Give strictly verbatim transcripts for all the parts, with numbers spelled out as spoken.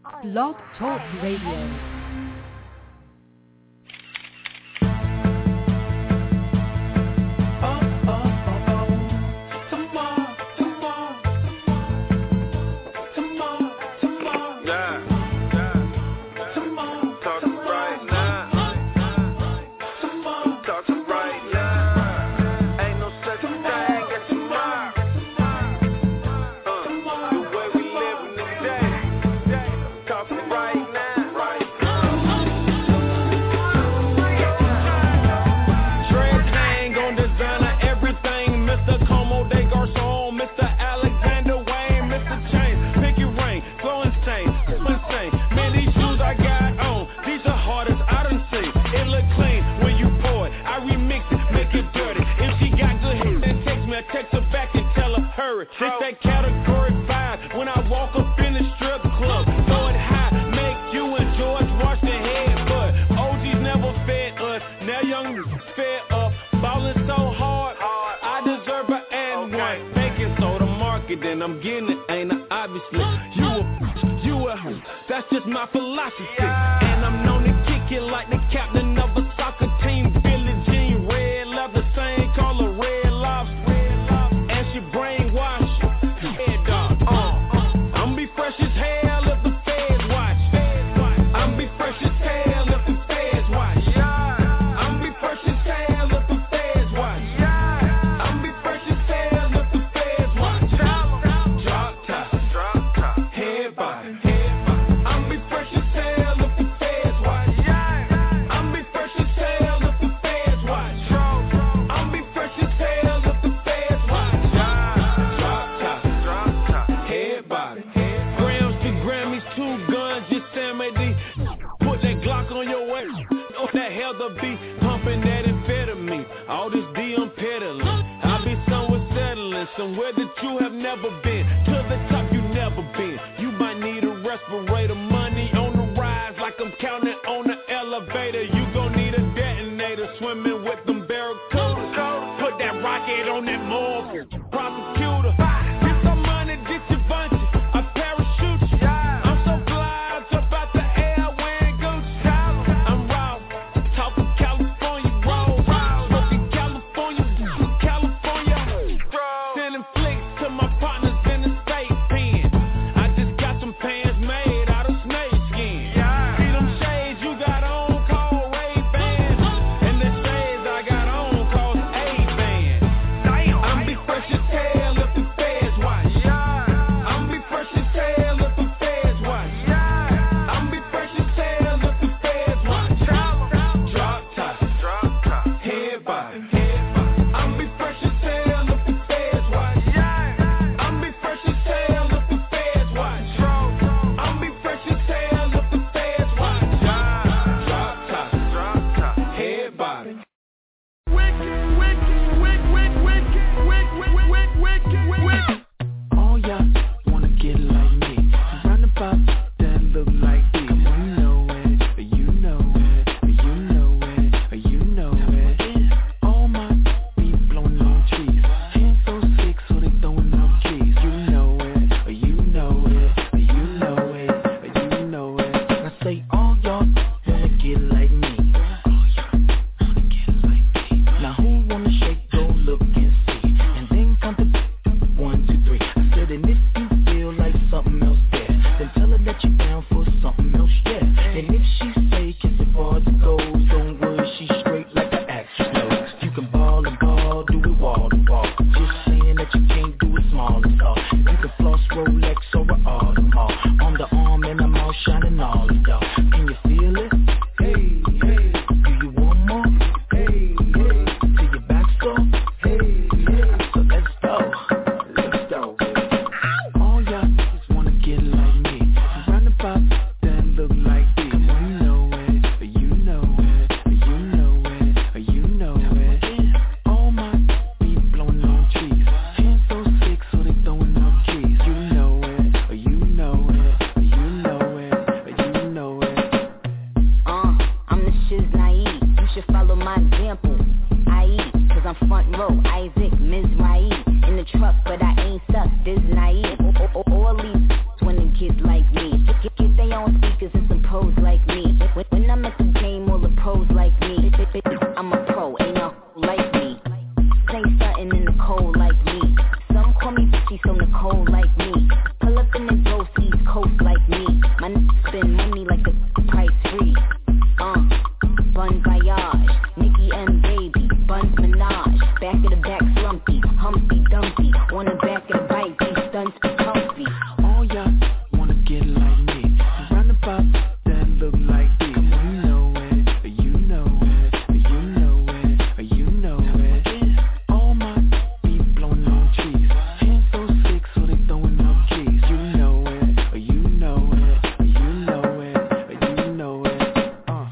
Blog Talk Radio. This that category five when I walk up in the strip club. Throw it high, make you and George wash their head. But O Gs never fed us, now young niggas fed up. Ballin' so hard, I deserve an and one. Making so the market, and I'm getting it, ain't I? Obviously, you a, you a, that's just my philosophy. And I'm known to kick it like the captain of a soccer team. Billie Jean, red leather, same color, red lobster. And she brainwashed. Fresh as hell if the feds watch. I'm be fresh as hell if the feds watch. I'm be fresh as hell if the feds watch. I'm be fresh as hell if the feds watch. Drop top, head body. I'm be fresh as hell if the feds watch. I'm be fresh as hell if the feds watch. I'm be fresh as hell if the feds watch. Drop top, head body. Two guns, just Sam A D. Put that Glock on your waist. Oh, that hell the beat, pumping that amphetamine. All this D I'm peddling. I be somewhere settling, somewhere that you have never been. To the top you never been. You might need a respirator. Money on the rise, like I'm counting on the elevator. You gon' need a detonator. Swimming with them barracudas. Put that rocket on that morgue. Prosecutor. Get some money, get your bunches. I parachute you. This naive, all these when the kids like me get, get they me on speakers and some pros like me. When, when I'm at the game, all the pros like me. I'm a pro, ain't no like me. Ain't starting in the cold like me. Some call me bitchy, so Nicole like me. Pull up in the ghost, East Coast like me. My n**** spend money like the price free. Uh, Bon Voyage, Nicki M baby, Buns Minaj. Back of the back slumpy, Humpty Dumpty. On the back of the bike, these stunts be comfy. All y'all wanna get like me. Round about that look like this. You know it, you know it, you know it, you know it. All my beat blowing on trees. Hands so sick, so they throwing up keys. You know it, you know it, you know it, you know it. Uh,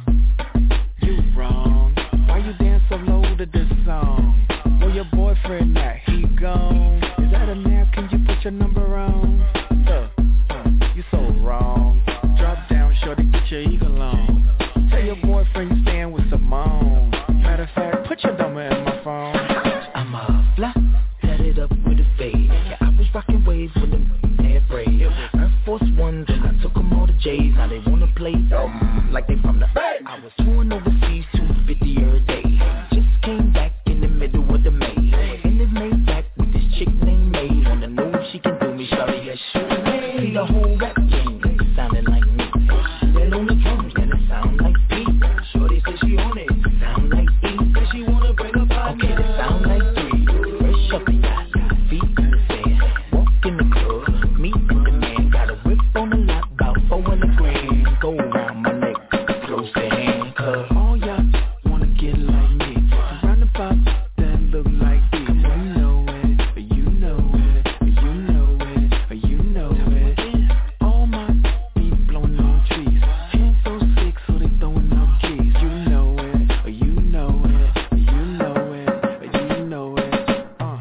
you wrong. Why you dance so low to this song? Where your boyfriend at? He gone. Is that a nap? Can you put your number on? Uh, uh, you so wrong. Drop down, shorty, get your eagle on. Tell your boyfriend you staying with Simone. Matter of fact, put your number in my phone. I'm a fly, set it up with a fade. Yeah, I was rocking waves when them had braid. Air Force Ones and I took them all to J's. Now they wanna play dumb like they from the Bay. I was touring overseas, two fifty every day. Just came back in the middle of the May. And it made back with this chick named May. Wanna know if she can do me, shawty, yes, she may. See the whole rap game, sounding like me. Then on the drums, then it sound like P. Shorty says she on it, sound like E. Says she wanna bring up our okay, it sound like three. Fresh up the yacht, feet in the sand. Walk in the club, meet the man. Got a whip on the lap, about four in the grand. Go around my neck, close the handcuff. All y'all wanna get like me. Round about that look like this. You know it, you know it, you know it, you know it. All my beat blowing on trees. Hands so sick, so they throwing up keys. You know it, you know it, you know it, you know it. Uh.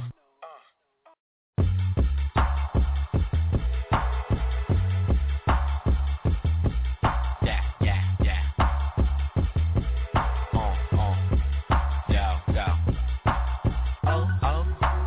Yeah, yeah, yeah. Uh, uh. Yo, yo. Oh, oh.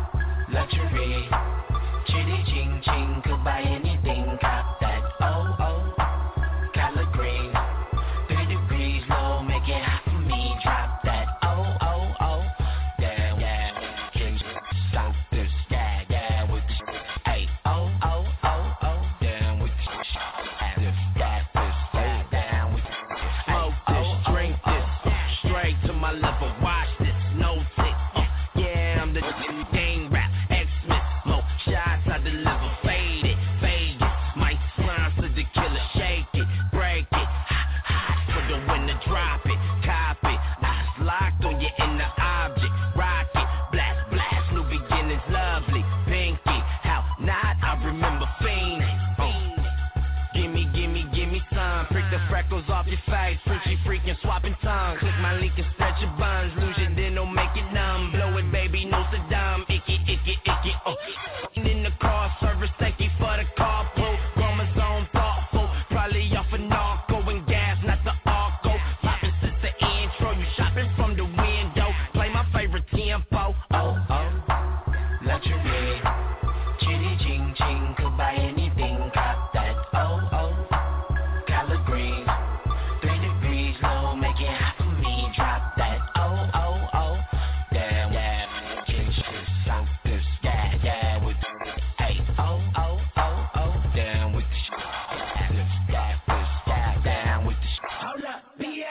Luxury. Chitty ching ching. Could buy anything. Cop that. Oh, oh. Color green. Three degrees low. Make it hot for me. Drop that. Oh, oh, oh. Yeah, yeah. Drink. Stop this. Yeah, yeah. With the. Hey. Oh, oh, oh, oh. Down with the. This, that, this. Yeah, down with the. Smoke this. Drink this. Straight to my level. Watch this. No tick. Uh, yeah, I'm the game rap. X-Smith. More shots I deliver. Fade it. Vegas. Might sponsor the killer. Shake it. Break it. Hot, hot. For the winner. Drop it. Cop it. Eyes locked on your inner object. Rock it. Blast, blast. New beginnings. Lovely. Pinky. How not? I remember fiending. Uh. Gimme, gimme, gimme some. Prick the freckles off your face. Freaky, freaking, swapping tongues. Click my link and stretch your buns. Lose your then don't make it numb. Blow it, baby, no Saddam. Icky, icky, icky, uh. In the car service, thank you for the carpool. Chromosome thoughtful. Probably off a narco and gas, not the arco. Poppin' since the intro. You shopping from the window. Play my favorite tempo. Oh, oh. Luxury. Chitty ching ching. Could buy anything. Cop that. Oh, oh. Color green. Three degrees low. Make it hot for me. Drop that. Oh, oh, oh. Damn, yeah. Change this. Soak this. Yeah, yeah. With the. Hey. Oh, oh, oh, oh. Down with the sh. This, that, this, yeah, down with the sh. Hold up,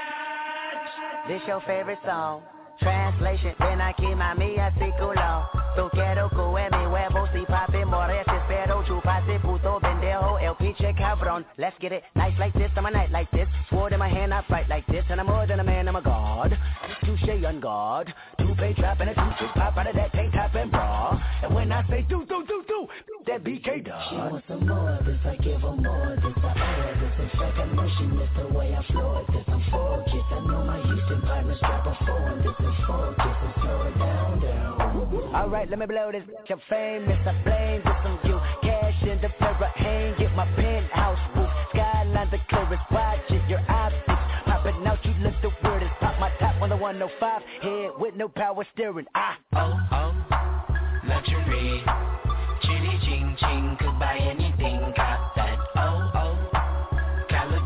bitch. This your favorite song. Translation, ven aquí mami así culo. Tu quiero que mi huevo si papi more te espero chupate puto pendejo el pinche cabrón. Let's get it, nice like this, I'm a night like this. Sword in my hand, I fight like this, and I'm more than a man, I'm a god. Touche on guard, two-pay trap and a two-six pop out of that tank top and bra. And when I say do do do do, that B K dog. She wants some more of this, I give her more of this. I owe her this, in fact I know she missed the way I flow it. This I'm focused, I know my Houston partners drop a phone. This is focus, and slow it down, down. Alright, let me blow this bitch up famous. I blame this on you. Cash in the mirror, hang, get my penthouse roof. Skyline the clearest, watch it, your optics. Popping out, you look the weirdest. Pop my top on the one oh five, head with no power steering. Ah, oh, oh, luxury. Chitty ching ching, could buy anything, got that. Oh, oh, color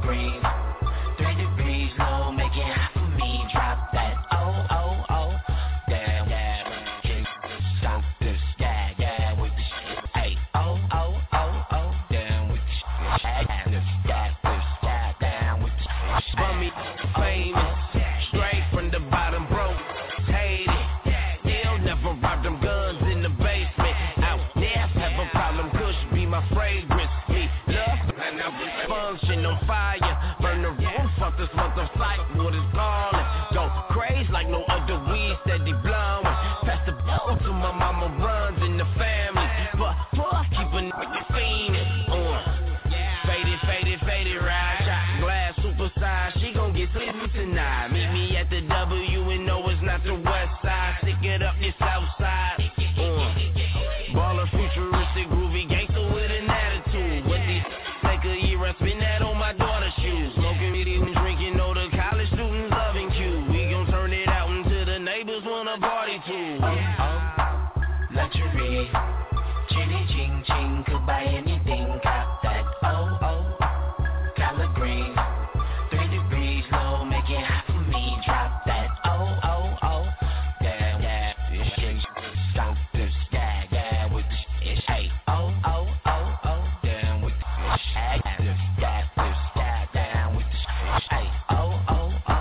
Bummy, famous, straight from the bottom, broke, hate it. They'll never rob them guns in the basement. Out there, have a problem, Kush be my fragrance. Me, love, and I function on fire. Burn the roof off this mother sight, water's calling. Go crazy like no other weed, steady blowing. Pass the ball to my mama, runs in the family. But, but, keep a nigga fiendin'. Uh, faded, faded, faded, ride, shot glass, super size. She gon' get sleepy tonight. Meet me at the W and no, it's not the west side. Stick it up the south side. Uh, baller, futuristic, groovy gangster with an attitude. What these take a year, I spin that on my daughter's shoes. Smoking, eating, drinking, know the college students loving Q. We gon' turn it out until the neighbors wanna party too. Oh, oh, luxury. Chitty ching ching, could buy anything, cop that. Oh, oh, collard green. Three degrees low, make it hot for me, drop that. Oh, oh, oh, yeah, yeah, yeah, stop this, yeah, yeah, with the ish, hey. Oh, oh, oh, oh, down with the ish, hey, this, yeah, this, yeah, down with the ish, hey. Oh, oh, oh.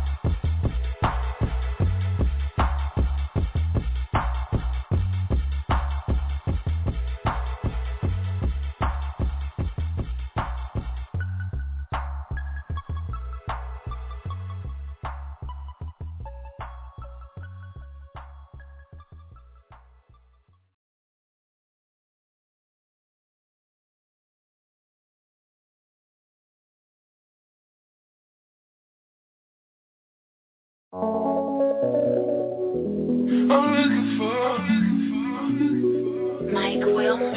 I'm looking for Mike Wilson.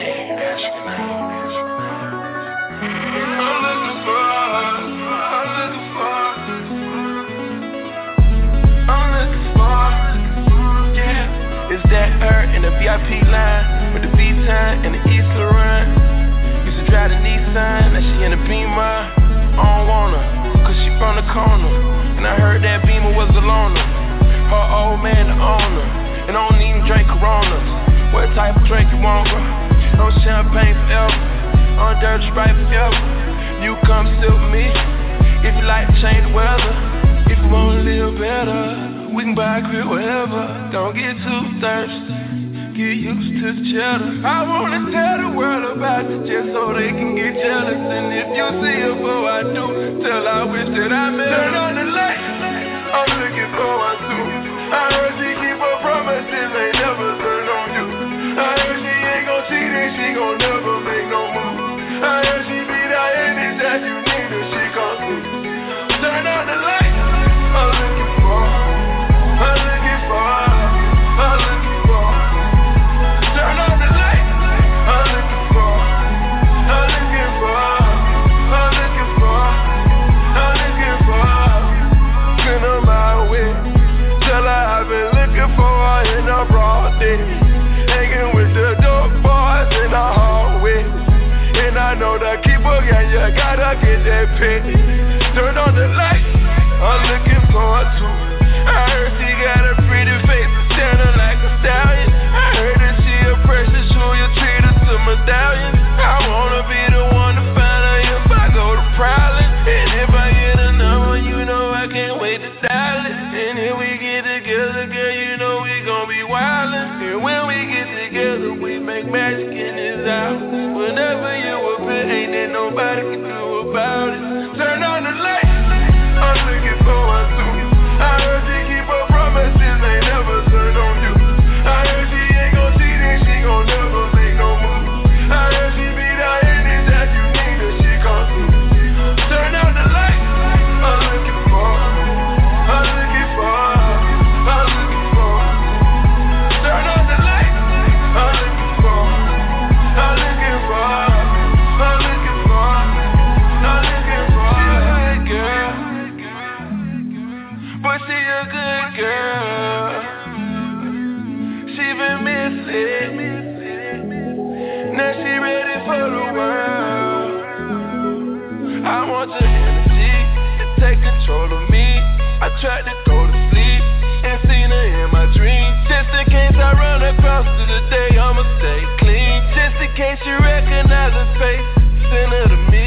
I'm looking for I'm looking for I'm looking for yeah. It's that her in the V I P line with the V-Time and the East Laurent. Used to drive the Nissan, now she in the Beamer. I don't want her, cause she from the corner. And I heard that Beamer was a loner. Her old man the owner. And I don't even drink Coronas. What type of drink you want, bro? No champagne forever. On dirty Sprite forever. You come sit with me if you like to change the weather. If you wanna live better, we can buy a crib wherever. Don't get too thirsty, get used to the cheddar. I wanna tell the world about you just so they can get jealous. And if you see her before I do, tell her I wish that I met her. Turn on the light, I'm looking for my suit. I heard she keep her promises, ain't never turn on you. I heard she ain't gon' cheat and she gon' never make no move. I heard she be that any that you need her, she come through. Turn on the light, I'm looking for, I'm looking for, I'm looking for. Turn on the light, I'm looking for, I'm looking for, I'm looking for, I'm looking for. Send her my way. Tell her I've been looking for her in a broad day. Hanging with the dope boys in the hallway. And I know the keeper, yeah, you gotta get that pay. Turn on the light, I'm looking for her too. I heard she got a pretty face, standing like a stallion. I heard that she a precious jewel, you treat her to medallion. I wanna be the one to find her if I go to Prowling. And if I get a number, you know I can't wait to dial it. And if we get together, girl, you know we gon' be wildin'. And when we get together, we make magic in this house. Whenever you appear, ain't there nobody can do about it. Turn on the light, I'm looking for one too. I heard she keep her promises, ain't never turn on you. I heard she ain't gon' cheat and she gon' never make no move. I heard she be that any that you need her, she come through. Turn on the light, I'm looking for, I'm looking for, I'm looking for. Turn on the light, I'm looking for, I'm looking for, I'm looking for, I'm looking for. She a good girl, but she a good girl. She been missing, now she ready for the world. I want your energy to take control of me. I tried to go to sleep and seen her in my dreams. Just in case I run across to the day, I'ma stay clean. Just in case you recognize her face, send her to me.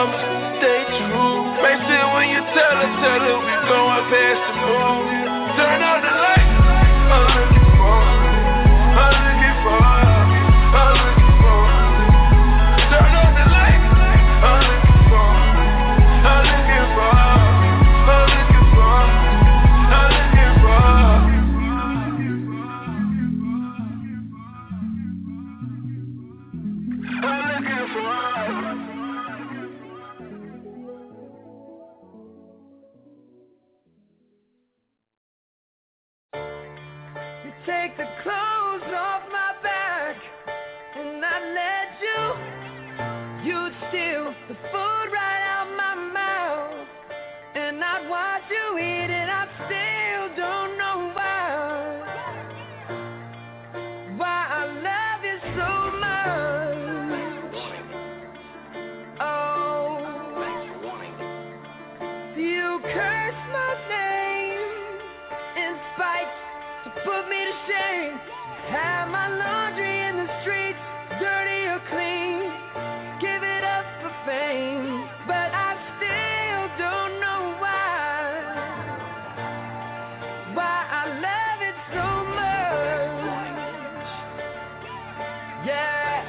promise to stay true. Make sure when you tell her, tell her we going past the moon. Turn on the light. I'm looking for, I'm looking for, I'm looking for. Turn on the light. I'm looking for, I'm looking for, I'm looking for, I'm looking for. I'm looking for. Take the clothes off my back and I let you. You'd steal the food right out my mouth and I'd watch you eat it. I still don't know why. Why I love you so much. Oh, you curse my name in spite to put me to shame. Have my laundry in the streets, dirty or clean. Give it up for fame, but I still don't know why. Why I love it so much. Yeah.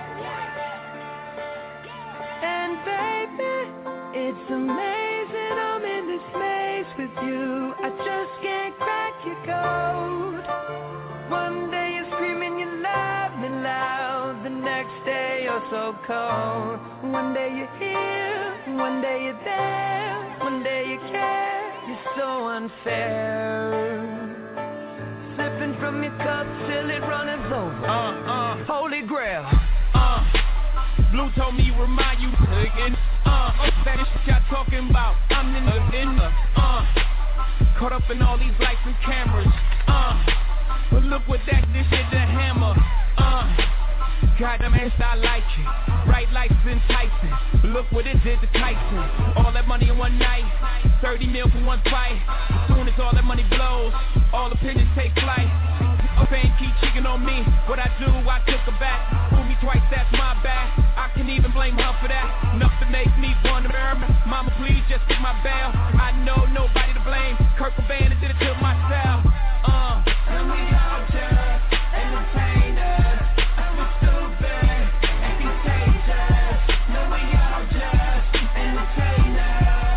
And baby, it's amazing I'm in this place with you. I just can't crack your code. One day you're screaming you love me loud, the next day you're so cold. One day you're here, one day you're there, one day you care, you're so unfair. Sipping from your cup till it runneth over. Uh, uh, Holy Grail. Uh, Blue told me remind you again. Uh, that is shit y'all talking about. I'm in the, in the, uh, caught up in all these lights and cameras. Uh, but look what that this hit the hammer. Uh, goddamn ass, I like it. Bright lights enticing. But look what it did to Tyson. All that money in one night. thirty mil for one fight. As soon as all that money blows, all opinions take flight. Fame keep cheating on me. What I do, I took her back. Fool me twice, that's my bad. I can even blame her for that. Enough to make me wonder. Mama, please just get my bail. I know nobody to blame. Kurt Cobain did it to myself. Uh. And we all just entertainers. I'm stupid and contagious. No, we all just entertainers.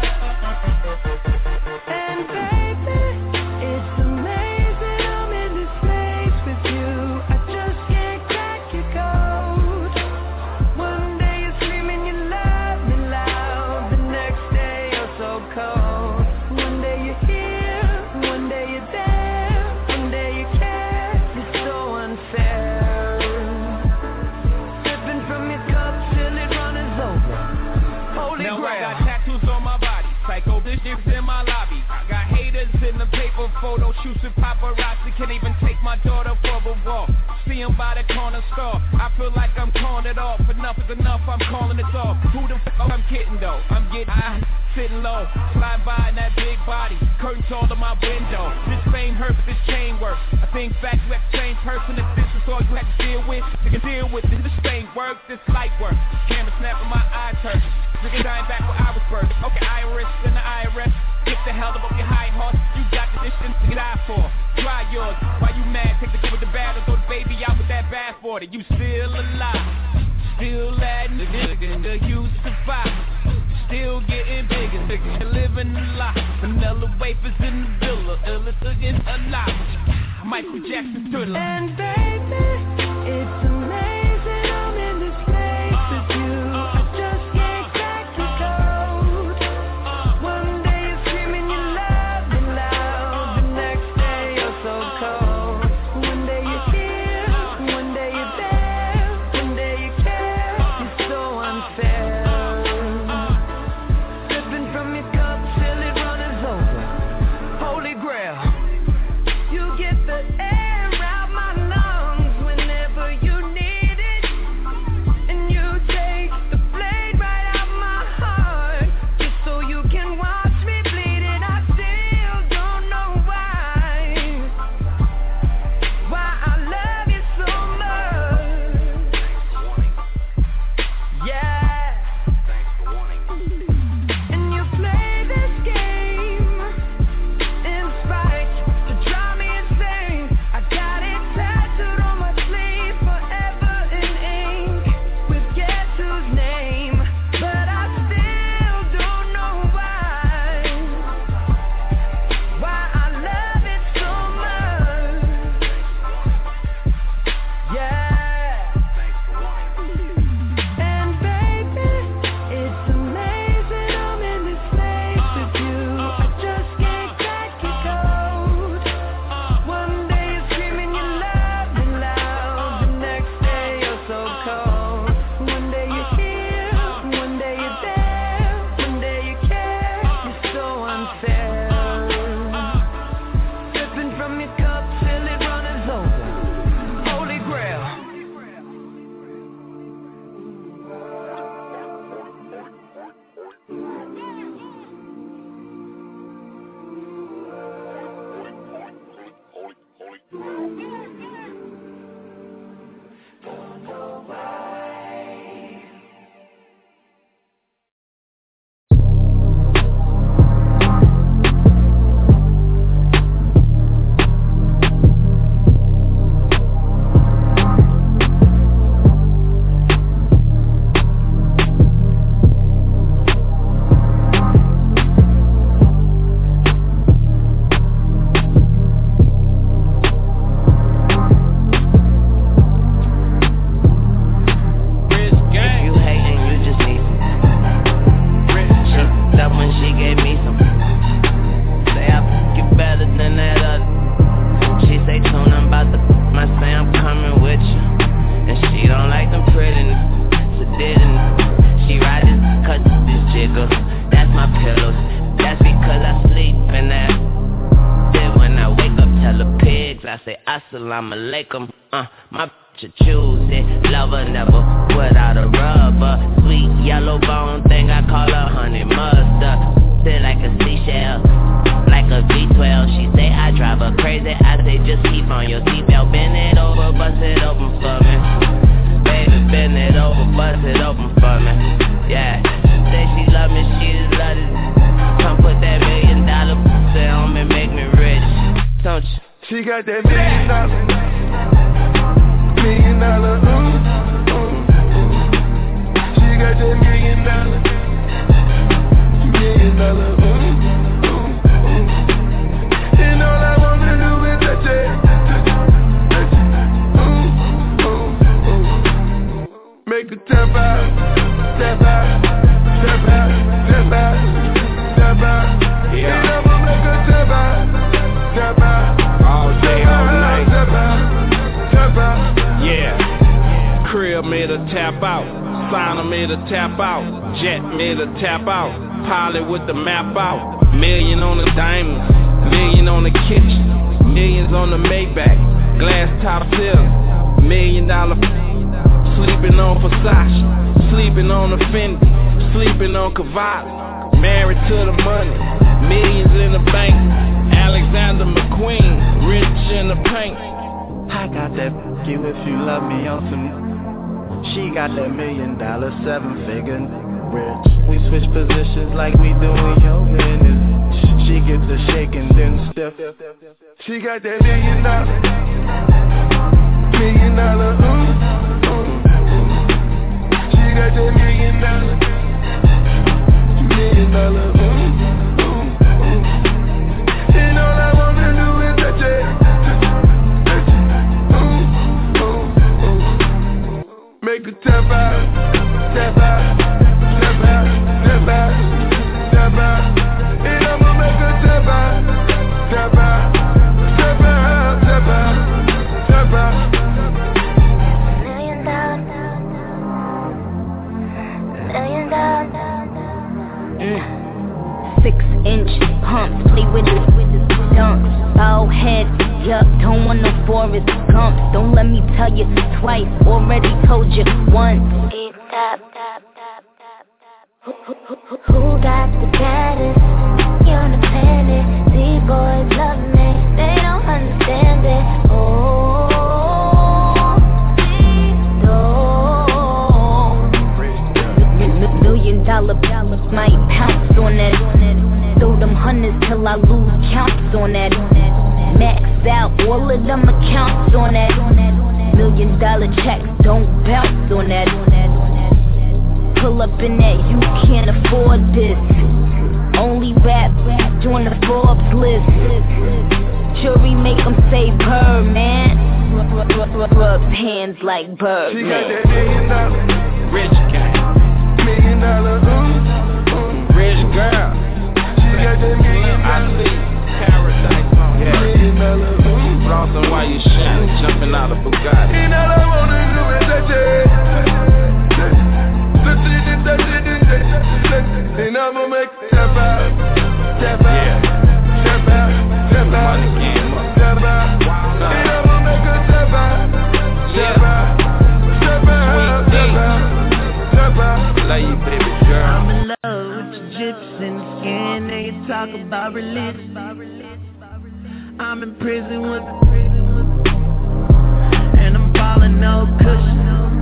And baby, it's amazing I'm in this place with you. I just can't crack your code. One day you're screaming you love me loud, the next day you're so cold. One day you're here, one day you're there, one day you care, you're so unfair. Sipping from your cup till it runneth over. Holy now Grail. I got tattoos on my body, psycho bitches in my lobby. I got haters in the paper photo shoots with paparazzi. Can't even take my daughter for a walk. See him by the corner store. I feel like I'm calling it off. Enough is enough, I'm calling it off. Who the fuck I'm kidding though? I'm getting high, sitting low, flying by in that big body. Curtains all in my window. This fame hurts, this chain work. I think back to that same person. If this is all you have to deal with, you can deal with this. This ain't work, this light work. Camera snapping, my eyes hurt. Nigga dying back where I was birthed. Okay, Iris and the I R S. Get the hell up your high horse. You got the distance to get eye for. Try yours. Why you mad? Take the good with the bad and throw the baby out with that bath water. You still alive. Still that nigga that used to fight. Still getting bigger, nigga. Living a lot. Vanilla wafers in the villa. Illa again alive. Michael Jackson thriller. And baby, it's amazing I'm in this place with you. I just can't crack your code. One day you're screaming you love me loud, the next day you're so cold. One day you're here, one day you're there, one day you care, you're so unfair. Sipping from your cup till it runneth over. Holy Grail. You get the air out my lungs when I say assalamu alaikum. Uh, my bitch a choose it, lover never without a rubber. Sweet yellow bone thing, I call her honey mustard. Sit like a seashell, like a V twelve. She say I drive her crazy, I say just keep on your seatbelt. Bend it over, bust it open for me. Baby, bend it over, bust it open for me. Yeah, say she love me, she just love it. Come put that million dollar pussy on me, make me rich, don't you? She got that million dollar, million dollar, ooh, ooh, ooh. She got that million dollar, million dollar, ooh, ooh, ooh. And all I wanna do is touch it, touch it, ooh, ooh, ooh. Make her tap out, tap out, tap out, tap out, tap out. Yeah. And I'ma make her tap out, tap out. All day, all night. Yeah. Crib made her tap out. Signer made her tap out. Jet made her tap out. Pilot with the map out. Million on the diamonds. Million on the kitchen. Millions on the Maybach. Glass top ceiling. Million dollar. Sleeping on Versace. Sleeping on the Fendi. Sleeping on Cavalli. Married to the money. Millions in the bank. Alexander McQueen, rich in the paint. I got that you if you love me on some. She got that million dollar seven figure rich. We switch positions like we do in yoga and she gets the shaking then stiff. She got that million dollar, million dollar, ooh, ooh, ooh. She got that million dollar, million dollar, ooh. And all I wanna do is touch it, touch it, ooh, ooh, ooh. Make her tap out, tap out, tap out, tap out, tap out. And I'ma make her tap out, tap out, tap out, tap out, tap out. Million dollar, million dollar. Mm. Six inch pumps, play with it, with it, dunks. Bow head, yup, don't want no Forrest Gumps. Don't let me tell you twice, already told you once. Eat that, that, that, that, that. Who, who, who, who got the baddest? You're on the planet. These boys love me, they don't understand it. Oh, oh. Million dollar dollars might pounce on that. Throw them hundreds till I lose counts on that. Max out all of them accounts on that. Million dollar checks don't bounce on that. Pull up in that, you can't afford this. Only rap on the Forbes list. Jury make them say bird, man. Rub hands like bird, man. She got that million dollar, rich guy. Million dollar, ooh, ooh. Rich girl. She got that million dollar, I see paradise on, yeah. Million dollar, ooh. Flossing while you shining, jumping out of Bugatti. And all I wanna do is touch it, touch it, touch it, touch it. And I'ma make it tap out, tap out, yeah. Tap out, tap out, tap out. And I'ma make it tap out, tap out, tap out, tap out, tap out. Love you, baby girl. I'm in love with your gyps and skin. They talk about religion. I'm in prison with, and I'm falling no cushion.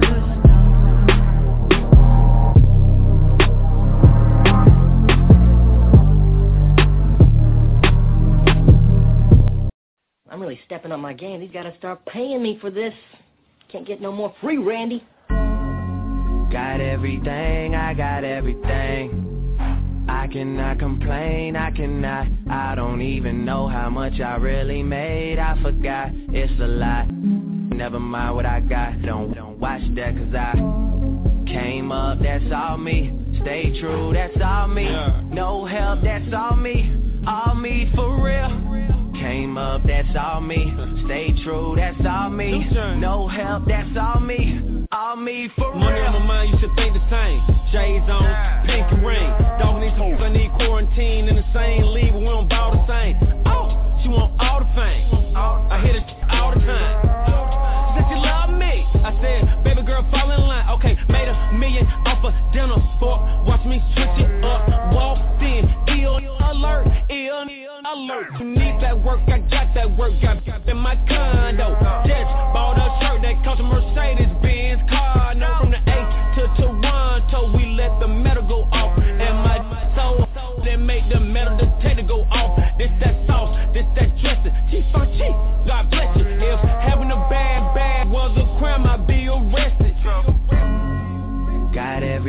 I'm really stepping up my game. These gotta start paying me for this. Can't get no more free, Randy. Got everything, I got everything. I cannot complain, I cannot. I don't even know how much I really made. I forgot, it's a lot. Never mind what I got. Don't, don't watch that cause I came up, that's all me. Stay true, that's all me. No help, that's all me. All me for real. Came up, that's all me. Stay true, that's all me. No help, that's all me. All me for real. Money on my mind, you should think the same. J's on, pink and ring. Dog these hoes, I need quarantine in the same league, but we don't bow the same. Oh, she want all the fame. I hit it.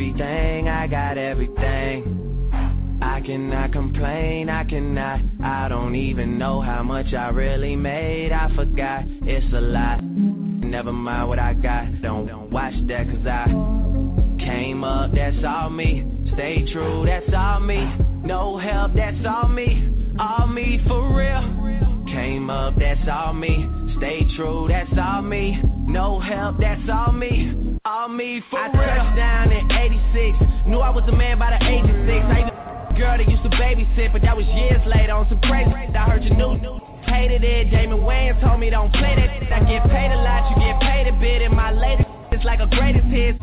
everything, I got everything. I cannot complain, I cannot. I don't even know how much I really made. I forgot, it's a lot. Never mind what I got, don't, don't watch that cause I came up, that's all me. Stay true, that's all me. No help, that's all me. All me for real. Came up, that's all me. Stay true, that's all me. No help, that's all me. All me for I real. I touched down in eighty-six. Knew I was a man by the age of six. I even a girl that used to babysit, but that was years later on some crazy. I heard you knew. Hated it, Jamie Wayans told me don't play that. I get paid a lot, you get paid a bit. And my latest it's like a greatest hit.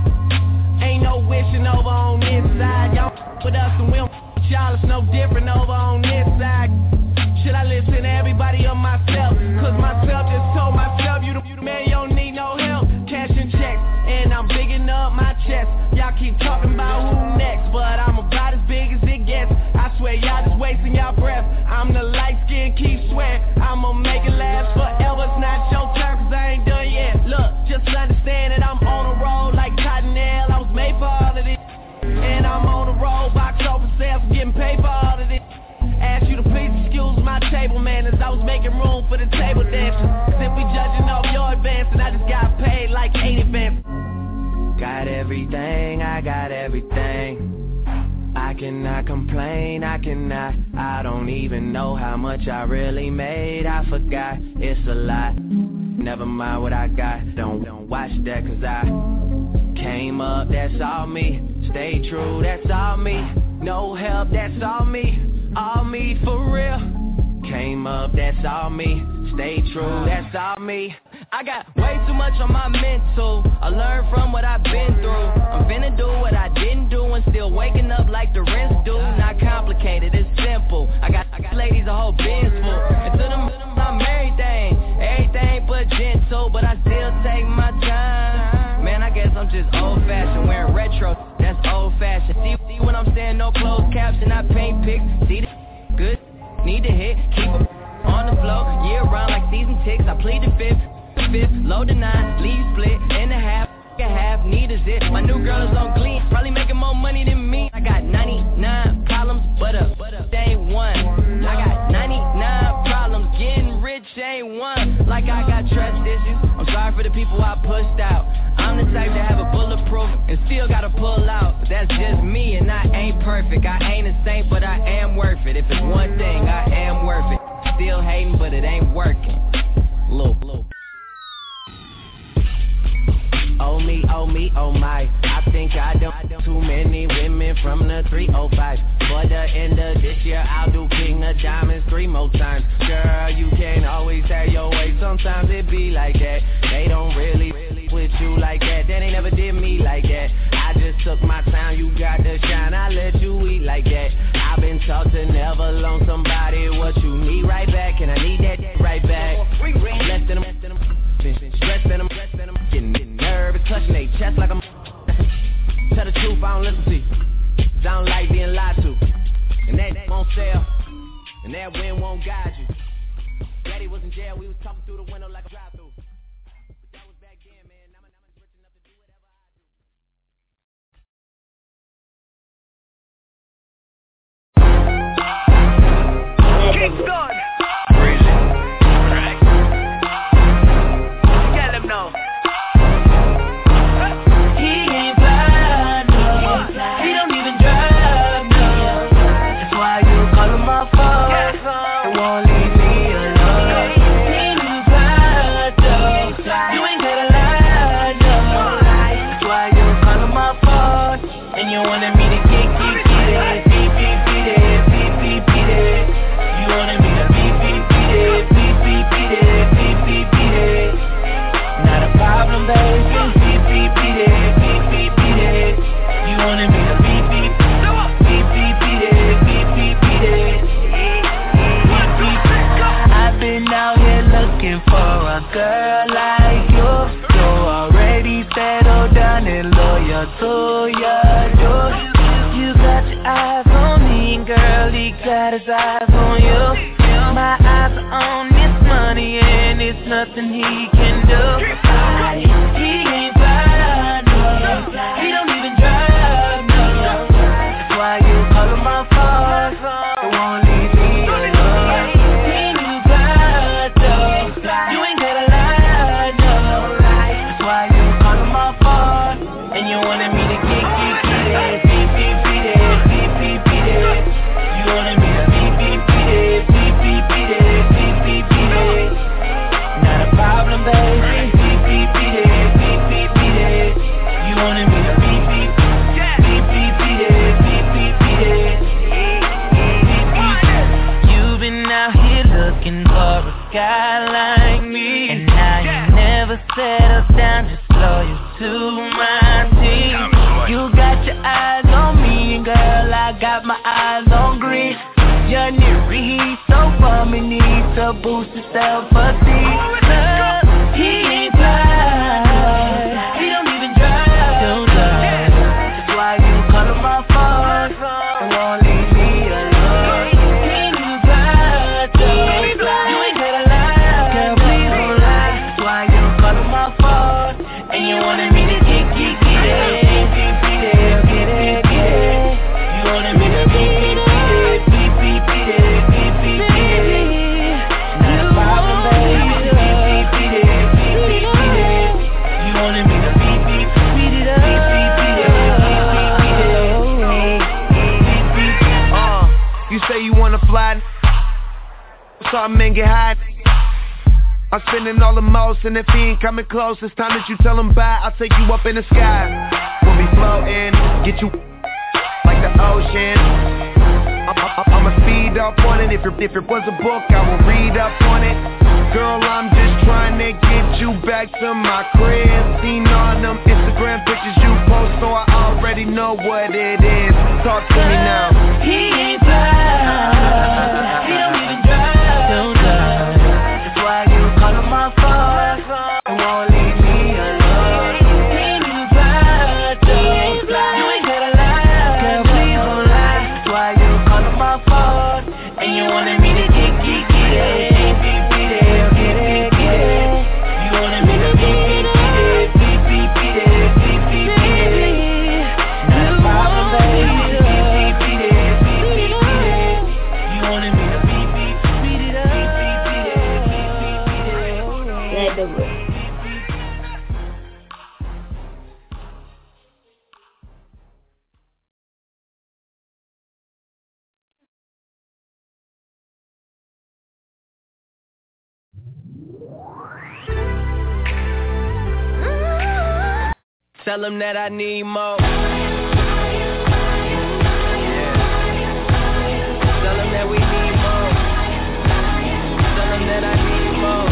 Ain't no wishing over on this side. Y'all with us and we don't with y'all, it's no different over on this side. Should I listen to everybody or myself? Cause myself just told myself you the man, you don't need no help. Cash and checks, and I'm bigging up my chest. Y'all keep talking about who next, but I'm about as big as it gets. I swear y'all just wasting y'all breath. I'm the light skin, keep swearing I'ma make it last forever. It's not your turn cause I ain't done yet. Look, just understand that I'm on a roll like Cottonelle. I was made for all of this, and I'm on the road, box office sales, getting paid for all of this. Ask you to please excuse my table manners. I was making room for the table dancers. Simply judging off your advance, and I just got paid like eight advances. Got everything, I got everything. I cannot complain, I cannot. I don't even know how much I really made. I forgot, it's a lot. Never mind what I got. Don't, don't watch that cause I came up, that's all me. Stay true, that's all me. No help, that's all me. All me for real. Came up, that's all me. Stay true, that's all me. I got way too much on my mental. I learned from what I've been through. I'm finna do what I didn't do and still waking up like the rest do. Not complicated, it's simple. I got, I got ladies a whole Benz full. And to them, I'm everything. Everything but gentle, but I still take my time. Man, I guess I'm just old-fashioned. Wearing retro, that's old-fashioned. See, see when I'm saying no closed caption, I paint pics. See the good, need to hit. Keep them on the flow, year round like season ticks. I plead the fifth. Fifth, load the nine, leave split, in a half, a half, need a zip. My new girl is on Glee, probably making more money than me. I got ninety-nine problems, but a, but a, they ain't one. I got ninety-nine problems, getting rich ain't one. Like I got trust issues, I'm sorry for the people I pushed out. I'm the type to have a bulletproof and still gotta pull out. But that's just me and I ain't perfect. I ain't a saint, but I am worth it. If it's one thing, I am worth it. Still hating, but it ain't working. Little, little. Oh me, oh me, oh my. I think I don't too many women from the three oh five. For the end of this year, I'll do King of Diamonds three more times. Girl, you can't always have your way. Sometimes it be like that. They don't really, really with you like that. They never did me like that. I just took my time, you got to shine. I let you eat like that. I've been taught to never loan somebody what you need right back. And I need that right back. Less than them, stress than them, getting nervous, clutching they chest like I'm. Tell the truth, I don't listen to you. I don't like being lied to. And that won't sell. And that win won't guide you. Daddy was in jail, we was talking through the window like a drive-through. But that was back then, man. Now I'm rich enough to do whatever I do. Keep going. Breezy. Right. Tell them no. Girl like you, so already settled down and loyal to your door. You got your eyes on me, girl, he got his eyes on you. My eyes are on this money and it's nothing he can do. I, he ain't fly, no, he don't even drive. settle down, just loyal to my team. You got your eyes on me, girl, I got my eyes on green. Your nigga, so for me, need to boost his self-esteem. He ain't fly, he don't even drive. Don't drive. That's why you call him my phone and won't leave me alone. He ain't even fly, though. You ain't gotta lie, girl, please don't lie. That's why you call him my phone and you wanted me to get, get, get it, get, get it, get it, get it. You wanted me to get, get, get it, beep, beep, beat it, beep, beep, beat it. Not a problem, baby. You say you wanna fly, so I'm in get high. I'm spending all the most, and if he ain't coming close, it's time that you tell him bye. I'll take you up in the sky. We'll be floating, get you like the ocean. I'm, I'm, I'ma speed up on it. If it, if it was a book, I will read up on it. Girl, I'm just trying to get you back to my crib. Seen all them Instagram pictures you post, so I already know what it is. Talk to me now. He ain't fly, he don't even drive. Don't drive. That's why you call him my phone and won't leave me alone. He ain't even fly, don't fly. You ain't gotta lie, girl, please don't lie. That's why you call him my phone and you wanted me to get, get, get it. Tell him that I need more. Yeah. Tell him that we need more. Tell him that I need more.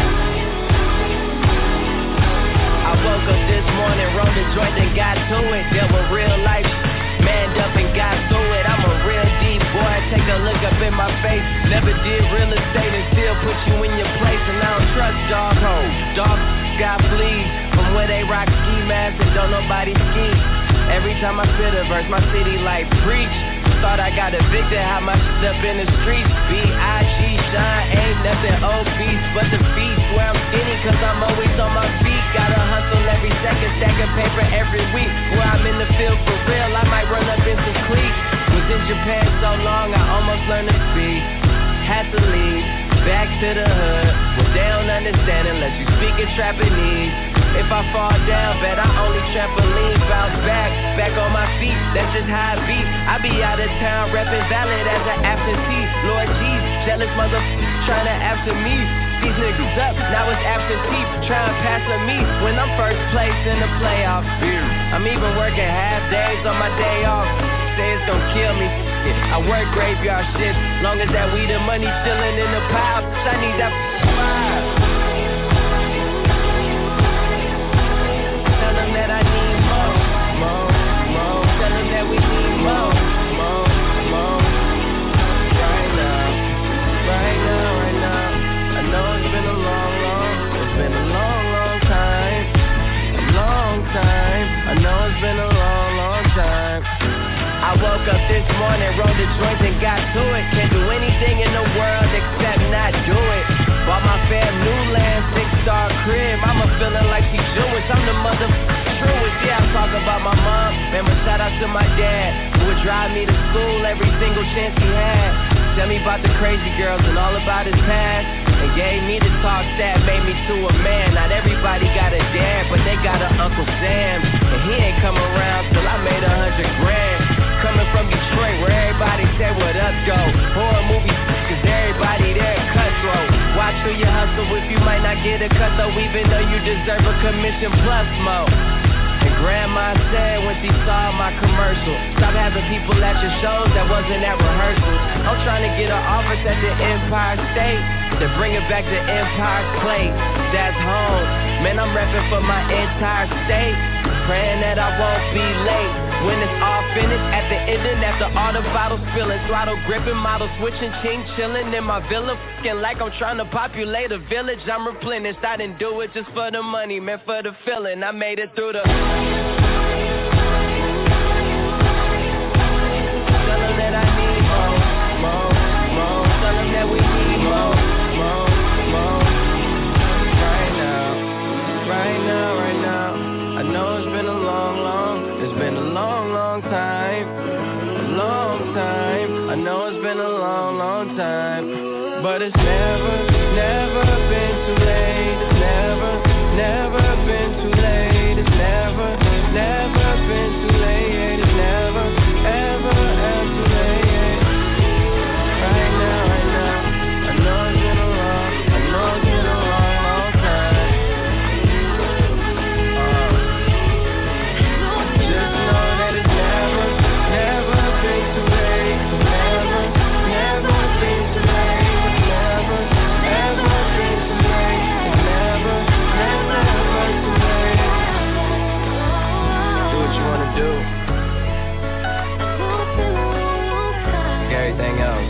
I woke up this morning, rolled a joint and got to it. Dealt with real life, manned up and got through it. I'm a real deep boy, take a look up in my face. Never did real estate and still put you in your place. And I don't trust dog hoes. Dog got fleas from where they rock ski masks and don't nobody ski. Every time I spit a verse, my city like preach. Thought I got evicted, had my shit up in the streets. B I G shine, ain't nothing obese but the feet. Swear I'm skinny cause I'm always on my feet. Gotta hustle every second, stacking paper every week. Where I'm in the field for real, I might run up in some cleats. Was in Japan so long, I almost learned to speak. Had to leave, back to the hood. Well, they don't understand unless you speak in Japanese. If I fall down, bet I only trampoline. Bounce back, back on my feet, that's just how I be. I be out of town, reppin' valid as an absentee. Lord jeez, jealous motherfuckers tryna after me. These niggas up, now it's absentee, tryna pass on me when I'm first place in the playoffs. I'm even working half days on my day off. Say it's gon' kill me. Yeah, I work graveyard shit, long as that weed and money chillin' in the piles. I need that vibe. Tell them that I need more, more, more. Tell them that we need more, more, more. Right now, right now, right now. I know it's been a long, long, it's been a long, long time, a long time. I know it's been a long, long time. I woke up this morning, rolled the joints and got to it. Can't do anything in the world except not do it. Bought my fam new land, six-star crib. Mama feeling like she Jewish, I'm the mother truest. Yeah, I talk about my mom, man, but shout out to my dad, who would drive me to school every single chance he had. Tell me about the crazy girls and all about his past, and gave me the talk that made me to a man. Not everybody got a dad, but they got an Uncle Sam, and he ain't come around till I made a hundred grand. Coming from Detroit, where everybody say what up go. Horror movies, cause everybody there cutthroat. Watch who you hustle with, you might not get a cut though, even though you deserve a commission plus more. And grandma said when she saw my commercial, stop having people at your shows that wasn't at rehearsals. I'm trying to get an office at the Empire State to bring it back to Empire Place. That's home. Man, I'm repping for my entire state, praying that I won't be late. When it's all finished, at the ending, after all the bottles spilling, throttle gripping, model switching, ching chilling in my villa, fing like I'm trying to populate a village. I'm replenished, I didn't do it just for the money, man, for the feeling. I made it through the. Tell them that I need more, more, more. Tell them that we need more, more, more. Right now, right now, right now. I know it's been a long, long, it's been a long, long time, a long time. I know it's been a long, long time, but it's never, never been too late. It's never, never been too late. It's never, never been too late. It's never, ever, ever too late. Right now, right now, I know it's been a long, I know it's been a long, long time. Everything else.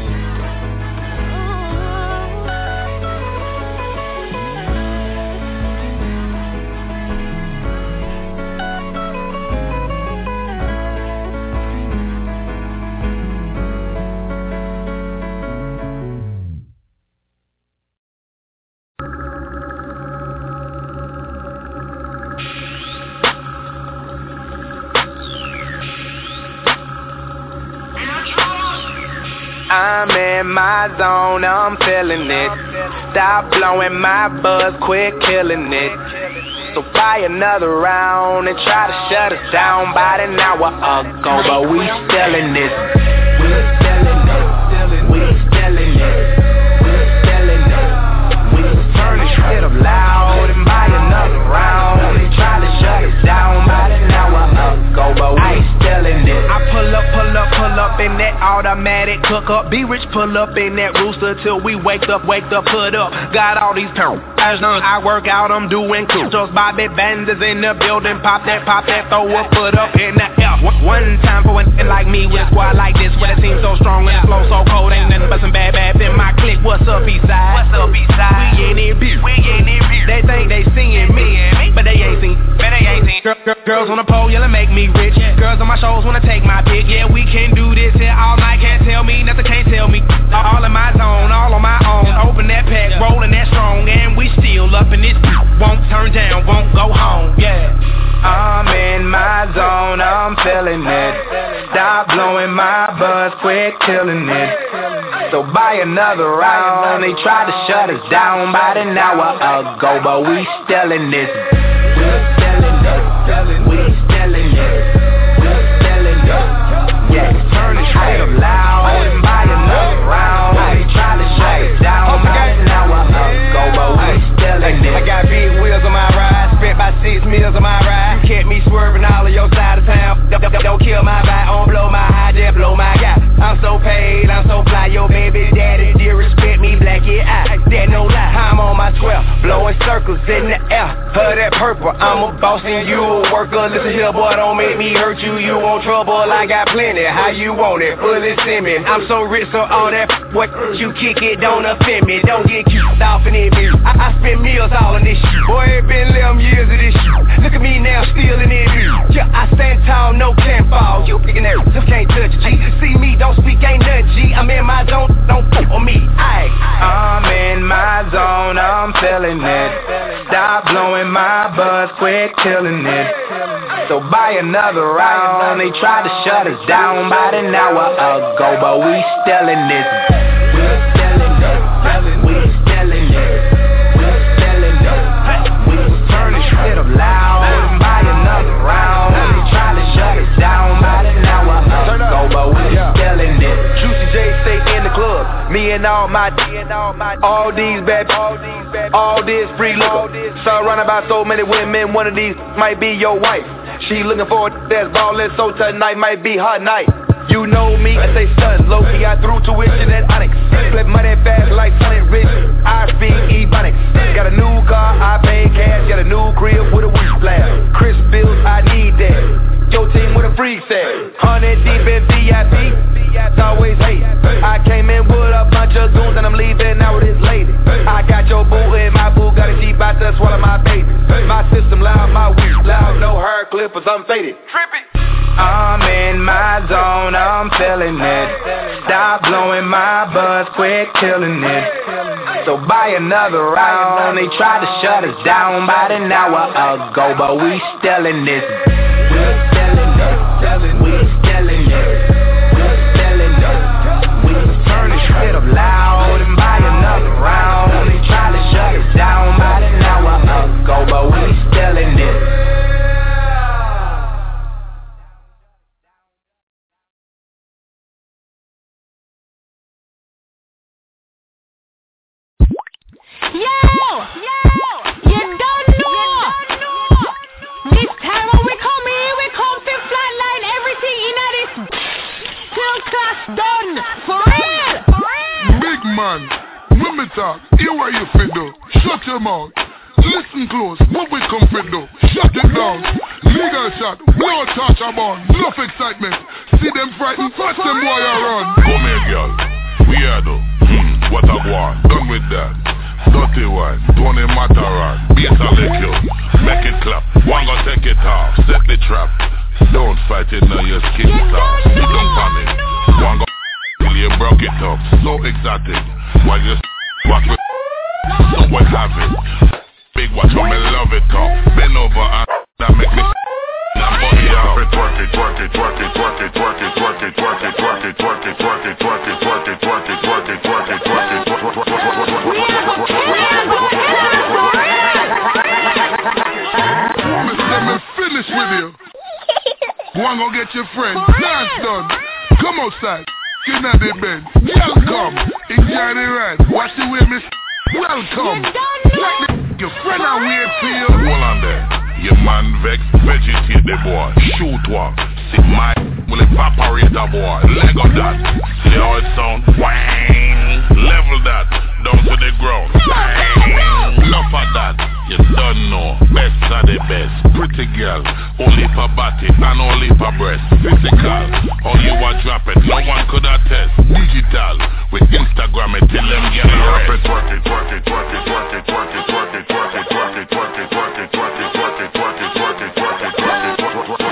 I'm in my zone, I'm feeling it. Stop blowing my buzz, quit killing it. So buy another round and try to shut us down about an hour ago, but we selling it. We selling it. We selling it. We selling it. We turn the shit up loud and buy another round and try to shut us down about an hour ago, but we selling it. I pull up, pull up, pull up in that automatic cook up. Be rich, pull up in that rooster till we wake up, wake up, put up. Got all these pounds. I work out, I'm doing cool. Just Bobby Banders in the building. Pop that, pop that, throw a foot up in the air. One time for an n like me with a squad like this, where it seems so strong and the flow so cold. Ain't nothing but some bad bad in my clique. What's up, Eastside? What's up, Eastside? We in it, bitch. We in it, bitch. They think they seeing me, but they ain't seen. But they ain't seen. Girl, girl, girls on the pole, yelling make me rich. Girls on my shows wanna take my pick. Yeah, we can do this here all night. Can't tell me nothing, can't tell me. All in my zone, all on my own. Open that pack, rolling that strong, and we still up in this. Won't turn down, won't go home. Yeah. I'm in my zone, I'm feeling it. Stop blowing my buzz, quit killing it. So buy another round. They tried to shut us down about an hour ago, but we selling this. We selling it. We selling it. We selling it. Yeah, turn the shit up loud and buy another round. They tried to shut us down about an hour ago, but we selling it. I got big wheels on my ride, spent about six meals on my ride. You kept me swerving all of your side of town. Don't, don't, don't kill my vibe, don't blow my high, just blow my guy. I'm so paid, I'm so fly, your baby daddy dear respect me, black yeah I, that no lie. I'm on my square, blowing circles in the air. Her that purple, I'm a boss and you a worker. Listen here, boy, don't make me hurt you. You want trouble, I got plenty. How you want it? Fully sending. I'm so rich, so all that what you kick it don't offend me. Don't get cute off in it, bitch. I, I spend meals all in this shit. Boy, it been eleven years of this shit. Look at me now, still in it. Yeah, I stand tall, no can fall. You picking that, just can't touch it. G. See me, don't speak, ain't nothing. G. I'm in my zone, don't fuck on me. Aye. I'm in my zone, I'm feeling it. Stop blowing my buzz, quit killing it. So buy another round. They tried to shut us down about an hour ago, but we selling this. We selling it. We selling it. We selling it. We turn the shit up loud and buy another round. They tried to shut us down about an hour ago, but we selling it. Juicy J stay in the club. Me and all my, all these bad, all this free liquor. Surrounded by so many women, one of these might be your wife. She looking for a that's ballin', so tonight might be her night. You know me, I say son, low-key, I threw tuition at Onyx. Flip money fast like Sonic Rich, I speak Ebonics. Got a new car, I pay cash, got a new my baby. My system loud, my weed loud, no hair clippers, I'm faded. Trippy. I'm in my zone, I'm feeling it. Stop blowing my buzz, quit killing it. So buy another round. They tried to shut us down about an hour ago, but we still in this. We still in this. We still in this. We still in this. We turn this shit up loud and buy another round. They tried to shut us down about an hour ago, but we still in this. Yo! Yo! You don't know! This time when we come here, we come to flatline everything in this till class done. For real! For real! Big man, when me talk, hear what you fit do. Shut your mouth. Listen close, what we come fit do. Shut it down. Legal shot, blow touch about. Enough excitement. See them frightened, watch them boy run. Come here, girl. We are though. Hmm, what I want. Done with that. Dirty one, Tony Mataran, bass a lick you, make it clap, one go take it off, set the trap, don't fight it now your skin soft, you don't panic, one go till you broke it up, so exotic, while you walk with, so what have it, big watch how me love it up, bend over and that make me now body out, twerk it, twerk it, twerk it, twerk it, twerk it, twerk it, twerk it, twerk it, twerk it, twerk it, twerk it, twerk it, twerk it, twerk it, twerk it, twerk it, twerk it, twerk it, finish with you. One go get your friend. Dance done. Come outside. Get out the bed. Welcome. Enjoy the ride. Watch the way, miss. Welcome. Like the your friend I wait for you. Hold on there. Your man vex, vegetate the boy. Shoot one. See my will evaporate the boy. Leg on that. See how it sound? Wang. Level that. Down to the ground. Bang. Enough of that. You don't know. Best are the best. Pretty girl. Only for body and only for breast. Physical. All you are drop it. No one could attest. Digital. With Instagram it till them get arrested. Twerk it, twerk it, twerk it, twerk it, twerk it, twerk it, twerk it, twerk it, twerk it, twerk it, twerk it, twerk it, twerk it, twerk it, twerk it, twerk it, twerk it, twerk it.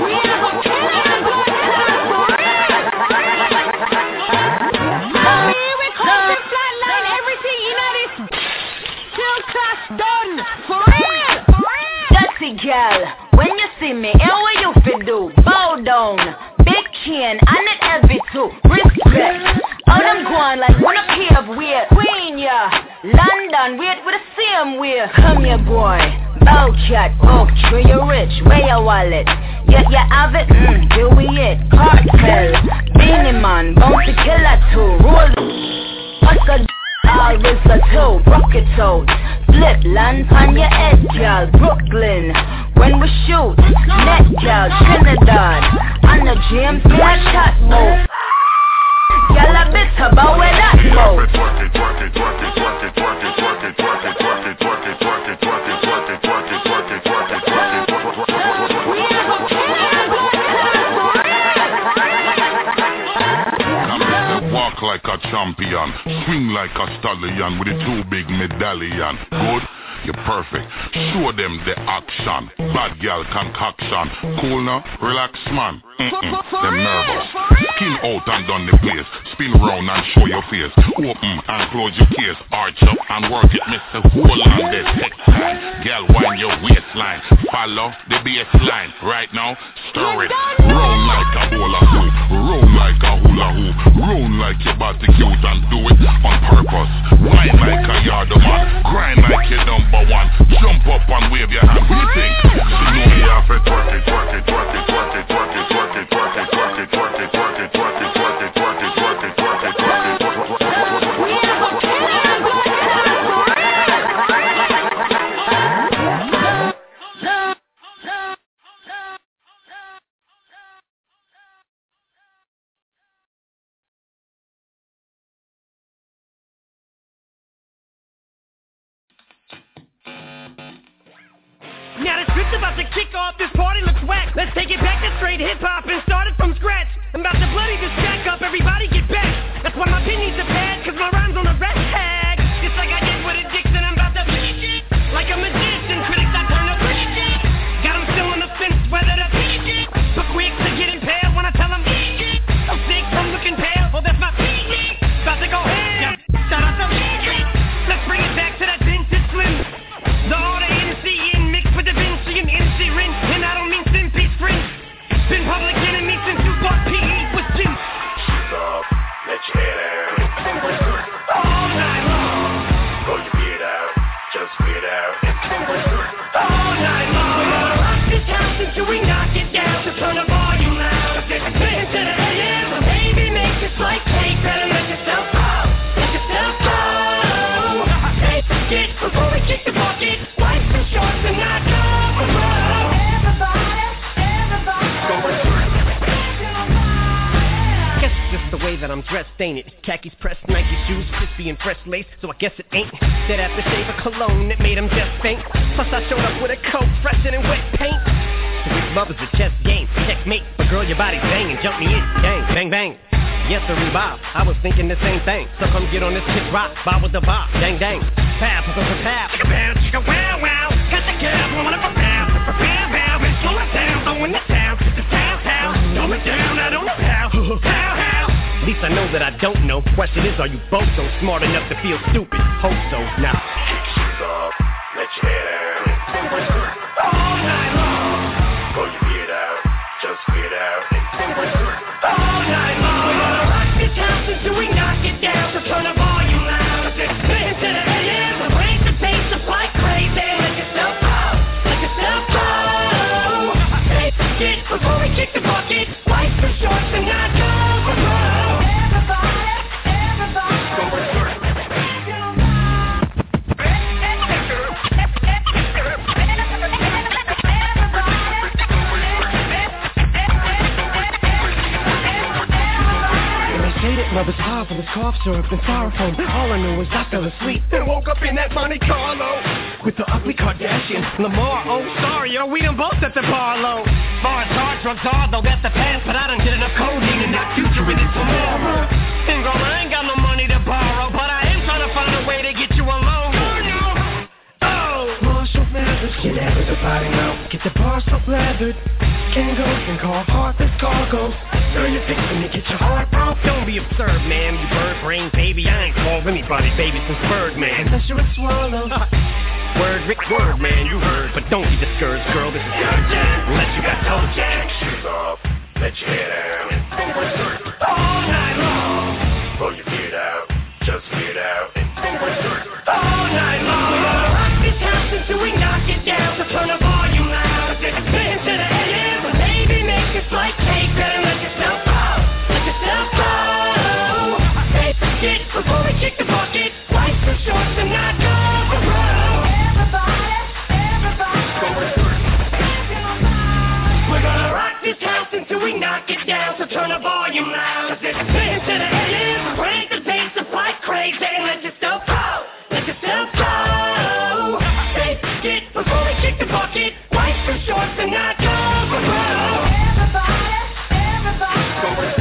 Girl, when you see me, and what you fi do? Bow down, big chin, and it heavy too. Respect. All them going like one a cave weird. Queen, yeah. London, weird with the same way. Come here, boy. Bow cat, oak tree, you rich. Where your wallet? Yeah, you have it. Mm, here we it. Cartel, Beanie Man, Bounty Killer too. Roll. What's a all this a two, rocket toad. Flip land on your head, y'all. Brooklyn, when we shoot, net y'all. Trinidad, on the James Bond shot move. Y'all a bit about where that goes. Twerk it, twerk it, twerk it, twerk it, twerk it, twerk it, twerk it, twerk it, twerk it, twerk it, twerk it, twerk it, twerk it, twerk it, twerk it, twerk it, twerk it. Walk like a champion, swing like a stallion with a two big medallion. Good? You're perfect. Show them the action. Bad girl concoction. Cool now? Relax, man. Mm-mm. Them nervous. Skin out and down the place. Spin round and show your face. Open and close your case. Arch up and work it, Mister Hold on the text line. Girl, wind your waistline. Follow the baseline. Right now, stir it. Round like a hula hoop. Round like a hula hoop. Round like your body cute and do it on purpose. Wine like a yard man. Grind like your number one. Jump up and wave your hand. What you think? She know you have to twerk it, twerk it, twerk it, twerk it, twerk it, twerk it, twerk it, twerk it, twerk it, twerk it, twerk it, twerk it, twerk it, twerk it, twerk it, twerk it, twerk it. Now the script's about to kick off, this party looks whack. Let's take it back to straight hip-hop and start it from scratch. I'm about to bloody this jack up, everybody get back. That's why my pin needs a pad, cause my rhyme's on a rat tag. Just like I did with addiction, I'm about to like a magician. I'm dressed, ain't it? Khakis pressed, Nike shoes, crispy and fresh lace, so I guess it ain't that aftershave of cologne that made him just faint. Plus I showed up with a coat fresher than wet paint. So with love is a chess game, checkmate. But girl, your body's banging, jump me in, gang, bang, bang. Yes, sir, Bob, I was thinking the same thing. So come get on this kid rock, bob with the bob, dang, dang. Pow, pow, pow, pow. Chicka, pow, chicka, wow, wow. Got the cab, one of a pow, pow, pow, pow. It's slow it down, throwing the town, the town, town. Slow it down, I don't know how, how, how. At least I know that I don't know. Question is, are you both so smart enough to feel stupid? Hope so, now. Kick shoes off, let your head out. All night long. Pull your beard out, just weird out. All night long. We're gonna rock this house until we knock it down. So turn the volume loud. Listen to the A M. We'll break the pace up like crazy. Let yourself go, let yourself go. Hey, get before we kick the bucket. White for shorts and not go. Love is hard from this cough syrup and styrofoam. All I knew was I fell asleep and woke up in that Monte Carlo with the ugly Kardashian, Lamar. Oh, sorry, yo, we done both at the Barlow. Far as hard drugs are, though that's the past, but I done did enough codeine and that future in it tomorrow. And girl, I ain't got no money to borrow, but I am trying to find a way to get you alone. Oh, Marshall Mathers, get out of the body now. Get the bar so lathered. Kangols and carve heartless cargoes. Stir your fix when you get your heart broke. Don't be absurd, man, you bird brain baby. I ain't called anybody baby since Birdman. Unless you're a swallow. Word, Rick, word, man, you heard. But don't be discouraged, girl, this is your jam. Unless you got toe jam. Shoes off, let your head out. All night long. Pull your beard out, just weird out. All night long. We're gonna rock this house until we knock it down. So turn the volume loud. Listen to the A M. But baby, make this like cake. Better let yourself go, let yourself go. Hey, get before we kick the bucket. White for shorts and not go. Everybody, everybody. We're gonna rock this house until we knock it down. So turn the volume loud. Listen to the A M. Break the pace up like crazy. Let yourself go, let yourself go. Hey, get before we kick the bucket. White for shorts and not go. Everybody, everybody.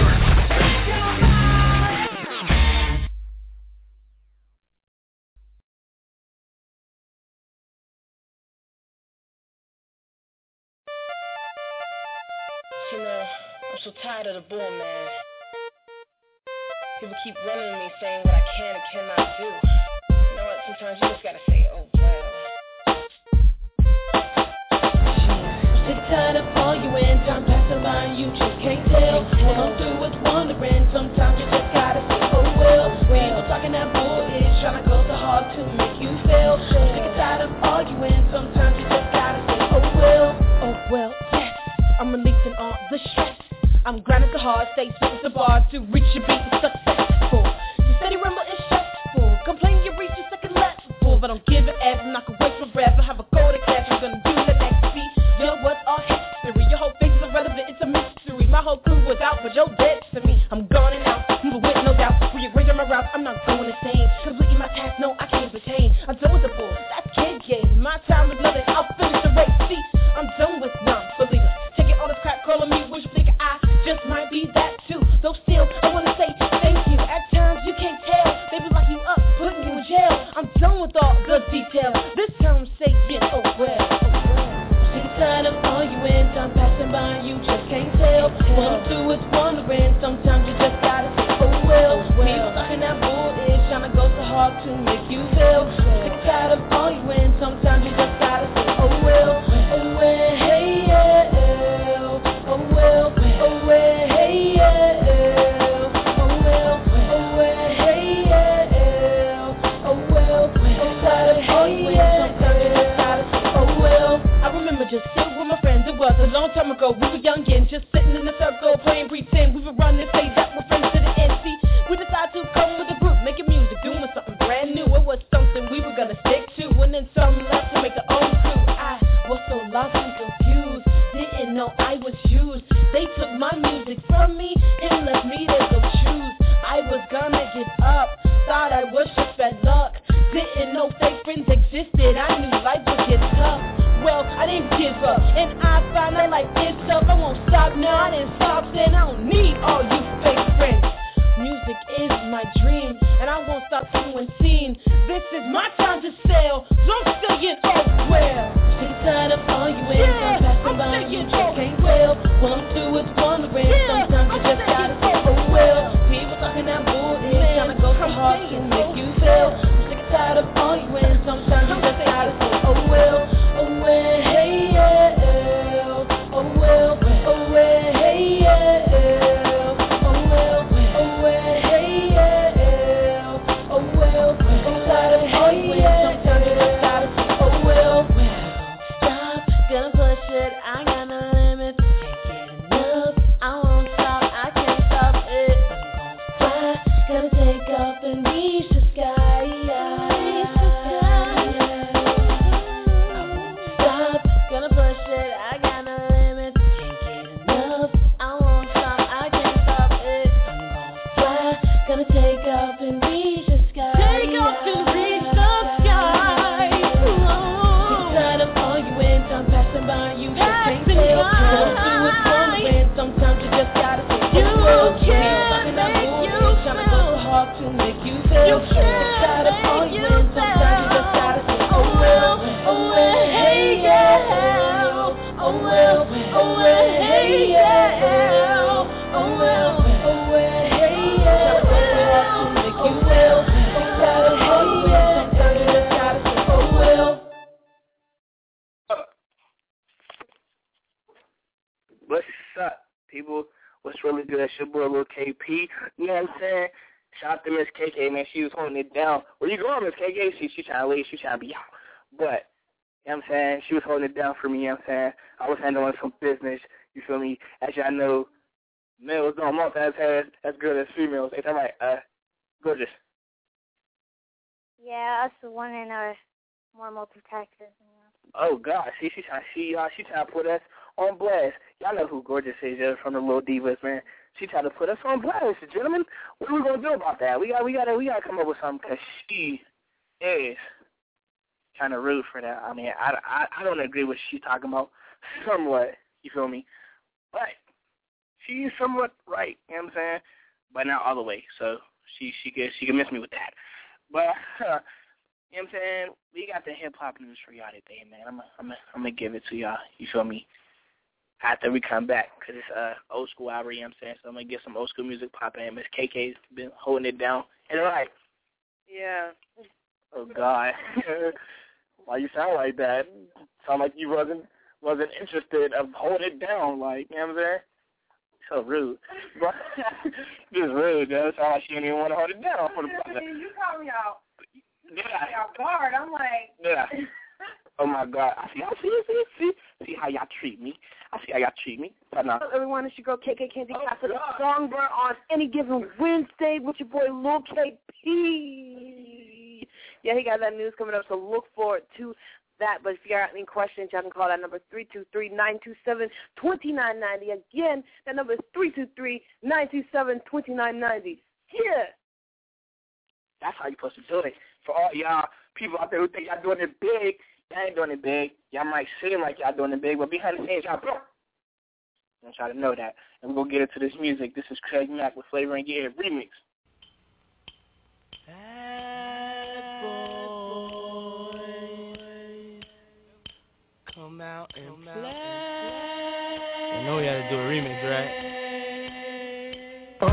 You know, I'm so tired of the bull, man. People keep running to me saying what I can and cannot do. You know what? Sometimes you just gotta say, oh well. I'm sick tired of arguing, time passing by and you just can't tell. What I'm through with wondering, sometimes you just gotta say, oh well. People talking that bullshit, trying to close the heart to make you fail. I'm sick and tired of arguing, sometimes you just gotta say, oh well. Oh well, yes, I'm releasing all the stress. I'm grinding so hard, stay spitting the bars to reach your beat and successful. You steady rumble is stressful, complain you reach your second level, but don't give it ever, not gonna wait forever. Have a goal to catch, I'm gonna do the next beat. Your words are history, your whole face is irrelevant, it's a mystery. My whole crew was out, but you're dead to me. I'm gone and out, moving with no doubt. Rearrange on my route, I'm not going the same. Completing my task, no, I can't retain. I'm done with the bull, that's kid game. My time is nothing, I'll finish the race. See, I'm done with non-believers. Taking all this crap, calling me wish nigga, I just might be that too. Though still, I wanna say thank you. At times you can't tell, they be locking you up, putting you in jail. I'm done with all the details. This time I'm saying, oh well, oh well. Sick and tired of arguing, time passing by, you just can't tell. What I'm through is wondering, sometimes you just gotta say, oh well. People talking that bullshit, trying to go so hard to make you fail. Sick and tired of arguing, sometimes you just gotta say, oh well, oh well, hey yeah. Oh well, oh well, hey yeah. Oh well, oh well, hey yeah. Oh well, I'm tired of hey yeah. Sometimes you just gotta say, oh well. I remember just sitting with my friends. It was a long time ago. We were youngin', just sitting in a circle, playing pretend. We would run and say that we're friends to the end. See, we decided to come with a group, making music, doing something brand new. It was something we were gonna stick to, and then some left to make their own crew. I was so lost and confused, didn't know I was used. They took my music from me and left me to go choose. I was gonna give up. Thought I was just bad luck. Didn't know fake friends existed. I knew life would get tough. Well, I didn't give up, and I found that life is tough. I won't stop now, I didn't stop, saying I don't need all you fake friends. Music is my dream, and I won't stop doing scene. This is my time to sail, so I'm singing oh well. Sick and tired of arguing, yeah, I'm passing by, you just can't well. What I'm through is wondering, yeah, sometimes you just gotta say oh well. People talking that bullshit, trying to go so hard to make you fail. I'm sick and tired of arguing, sometimes you just gotta say oh well. Oh well, hey yeah, oh well, oh well, hey yeah, oh well, oh well, hey yeah, oh well, I'm tired of arguing, sometimes you just gotta say oh well. Stop, gonna push it, I got no limits, can't get enough, I won't stop, I can't stop it. Fly, gonna take off and reach the sky. Gonna push it, I got no limits, can't get enough, I won't stop, I can't stop it. I'm gonna fly, gonna take off and reach the sky. Take off and reach the sky. Sick tired of arguing, I'm passing by, you just can't tell. Going through it, wondering, sometimes you just gotta say you can't make you feel. Trying to go so hard to make you feel. Sick tired of arguing, sometimes you just gotta say oh well, oh well, hey yeah. Oh well, oh well, hey yeah. Oh well, oh well, hey yeah. To make you well, gotta hey yeah. Sometimes you just gotta say oh well. What's up, people? What's really good? It's your boy Lil K P. You know what I'm saying? Shout out to Miss K K, man. She was holding it down. Where you going, Miss K K? She she trying to leave. She trying to be out. But you know what I'm saying? She was holding it down for me, you know what I'm saying? I was handling some business, you feel me? As y'all know, males don't multitask as good as females. Ain't that right? Uh, gorgeous. Yeah, us the one and are more multitaskers. Oh, God. See, she trying, she, uh, she trying to put us on blast. Y'all know who Gorgeous is, yeah, from the Little Divas, man. She tried to put us on blast, gentlemen. What are we going to do about that? We got, we got to, we got to come up with something because she is kind of rude for that. I mean, I, I, I don't agree with what she's talking about somewhat, you feel me? But she's somewhat right, you know what I'm saying? But not all the way, so she she can, she can miss me with that. But, uh, you know what I'm saying? We got the hip-hop news for y'all today, man. I'm going I'm I'm to give it to y'all, you feel me? After we come back, because it's uh, old school hour, you know what I'm saying? So I'm going to get some old school music popping. Miss K K's been holding it down. And right. Yeah. Oh, God. Why you sound like that? Sound like you wasn't wasn't interested of holding it down, like, you know what I'm saying? So rude. But just rude, though. Sound like she didn't even want to hold it down for the brother. You called me out. Yeah. You called me off guard. I'm like. Yeah. Oh, my God. I see, I see, see, see, see how y'all treat me. I see how y'all treat me. Hello, everyone. It's your girl, K K Candy oh, Cat for the Songbird on any given Wednesday with your boy, Lil K P. Yeah, he got that news coming up, so look forward to that. But if you got any questions, y'all can call that number three two three, nine two seven, two nine nine zero. Again, that number is three two three, nine two seven, two nine nine zero. Yeah. That's how you're supposed to do it. For all y'all people out there who think y'all doing it big, y'all ain't doing it big. Y'all might seem like y'all doing it big, but behind the scenes, y'all broke. I want y'all to know that. And we're going to get into this music. This is Craig Mack with Flavor and Gear Remix. Bad boys, come out and come play. Out. You know we had to do a remix, right? Oh.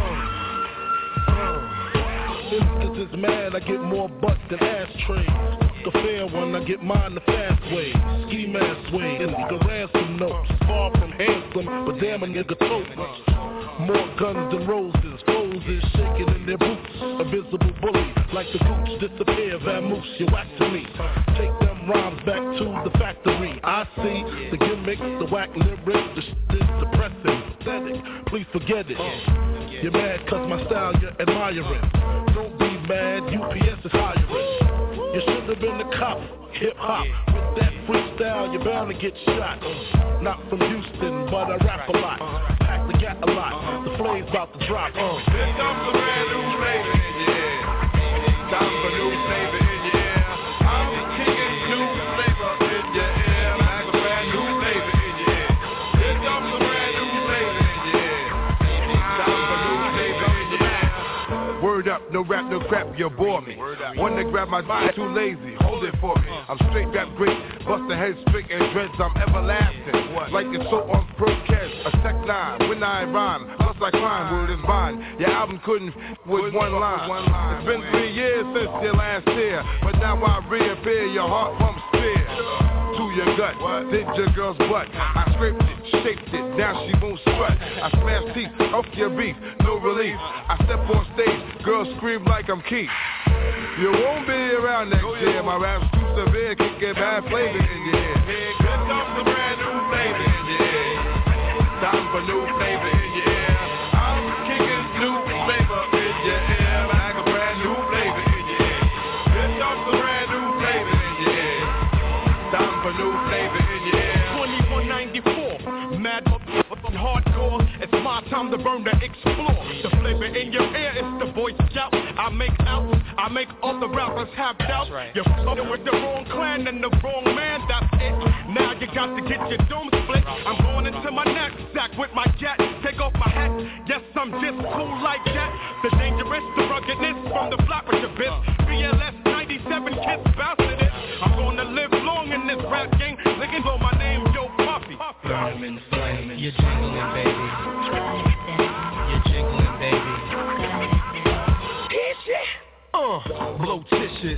Instance is mad, I get more butt than ashtrays. The fair one, I get mine the fast way. Ski mask way, and nigga ransom notes. Far from handsome, but damn a nigga totes. More guns than roses, foes is shaking in their boots. A visible bully, like the gooch disappear, vamoose, you whack to me. Take them rhymes back to the factory. I see the gimmicks, the whack lyrics, the shit is depressing, pathetic. Please forget it. You're mad cause my style you're admiring. Don't be mad, U P S is hiring. You should have been the cop, hip-hop. With that freestyle, you're bound to get shot. Not from Houston, but I rap a lot. Pack the gas that a lot. The flame's about to drop. Uh. Here comes the brand new flavor in your air. Time for new flavor in your air. I'm kicking new flavor in your air. Like a brand new flavor in your air. Here comes the brand new flavor in your air. Time for new flavor in your air. Word up, no rap, no crap, you bore me. One to grab my body, too lazy, hold it for me. I'm straight rap great, bust the head straight and dreads, I'm everlasting. Like it's so on Procast, a tech nine, when I rhyme, plus I climb, word is mine. Your album couldn't f- with one line. It's been three years since your last year, but now I reappear, your heart pumps fear. To your gut, did your girl's butt. I scraped it, shaped it, now she won't strut. I smash teeth, off your beef, no relief. I step on stage, girls scream like I'm Keith. You won't be around next year, my rap's too severe, can get bad flavor in your ear. Here comes the brand new flavor in your ear. Time for new flavor in your ear. I'm kicking new flavor in your ear. Like a brand new flavor in your ear. Here comes the brand new flavor in your ear. Time for new flavor in your ear. twenty-one ninety-four, mad motherfucking hardcore. It's my time to burn, to explore. The flavor in your ear is the Boy Scout. I make out, I make all the rappers have doubt. Right. You're fucking with the wrong clan and the wrong man, that's it. Now you got to get your dome split. I'm going into my knapsack with my cat. Take off my hat, yes, I'm just cool like that. The dangerous, the ruggedness from the flopper to bits. B L S ninety-seven kids bouncing it. I'm gonna live long in this rap game. Looking for my name, Yo Puffy. Flamin', flamin', you're jingling, baby. You're jingling, baby. Uh, blotitious,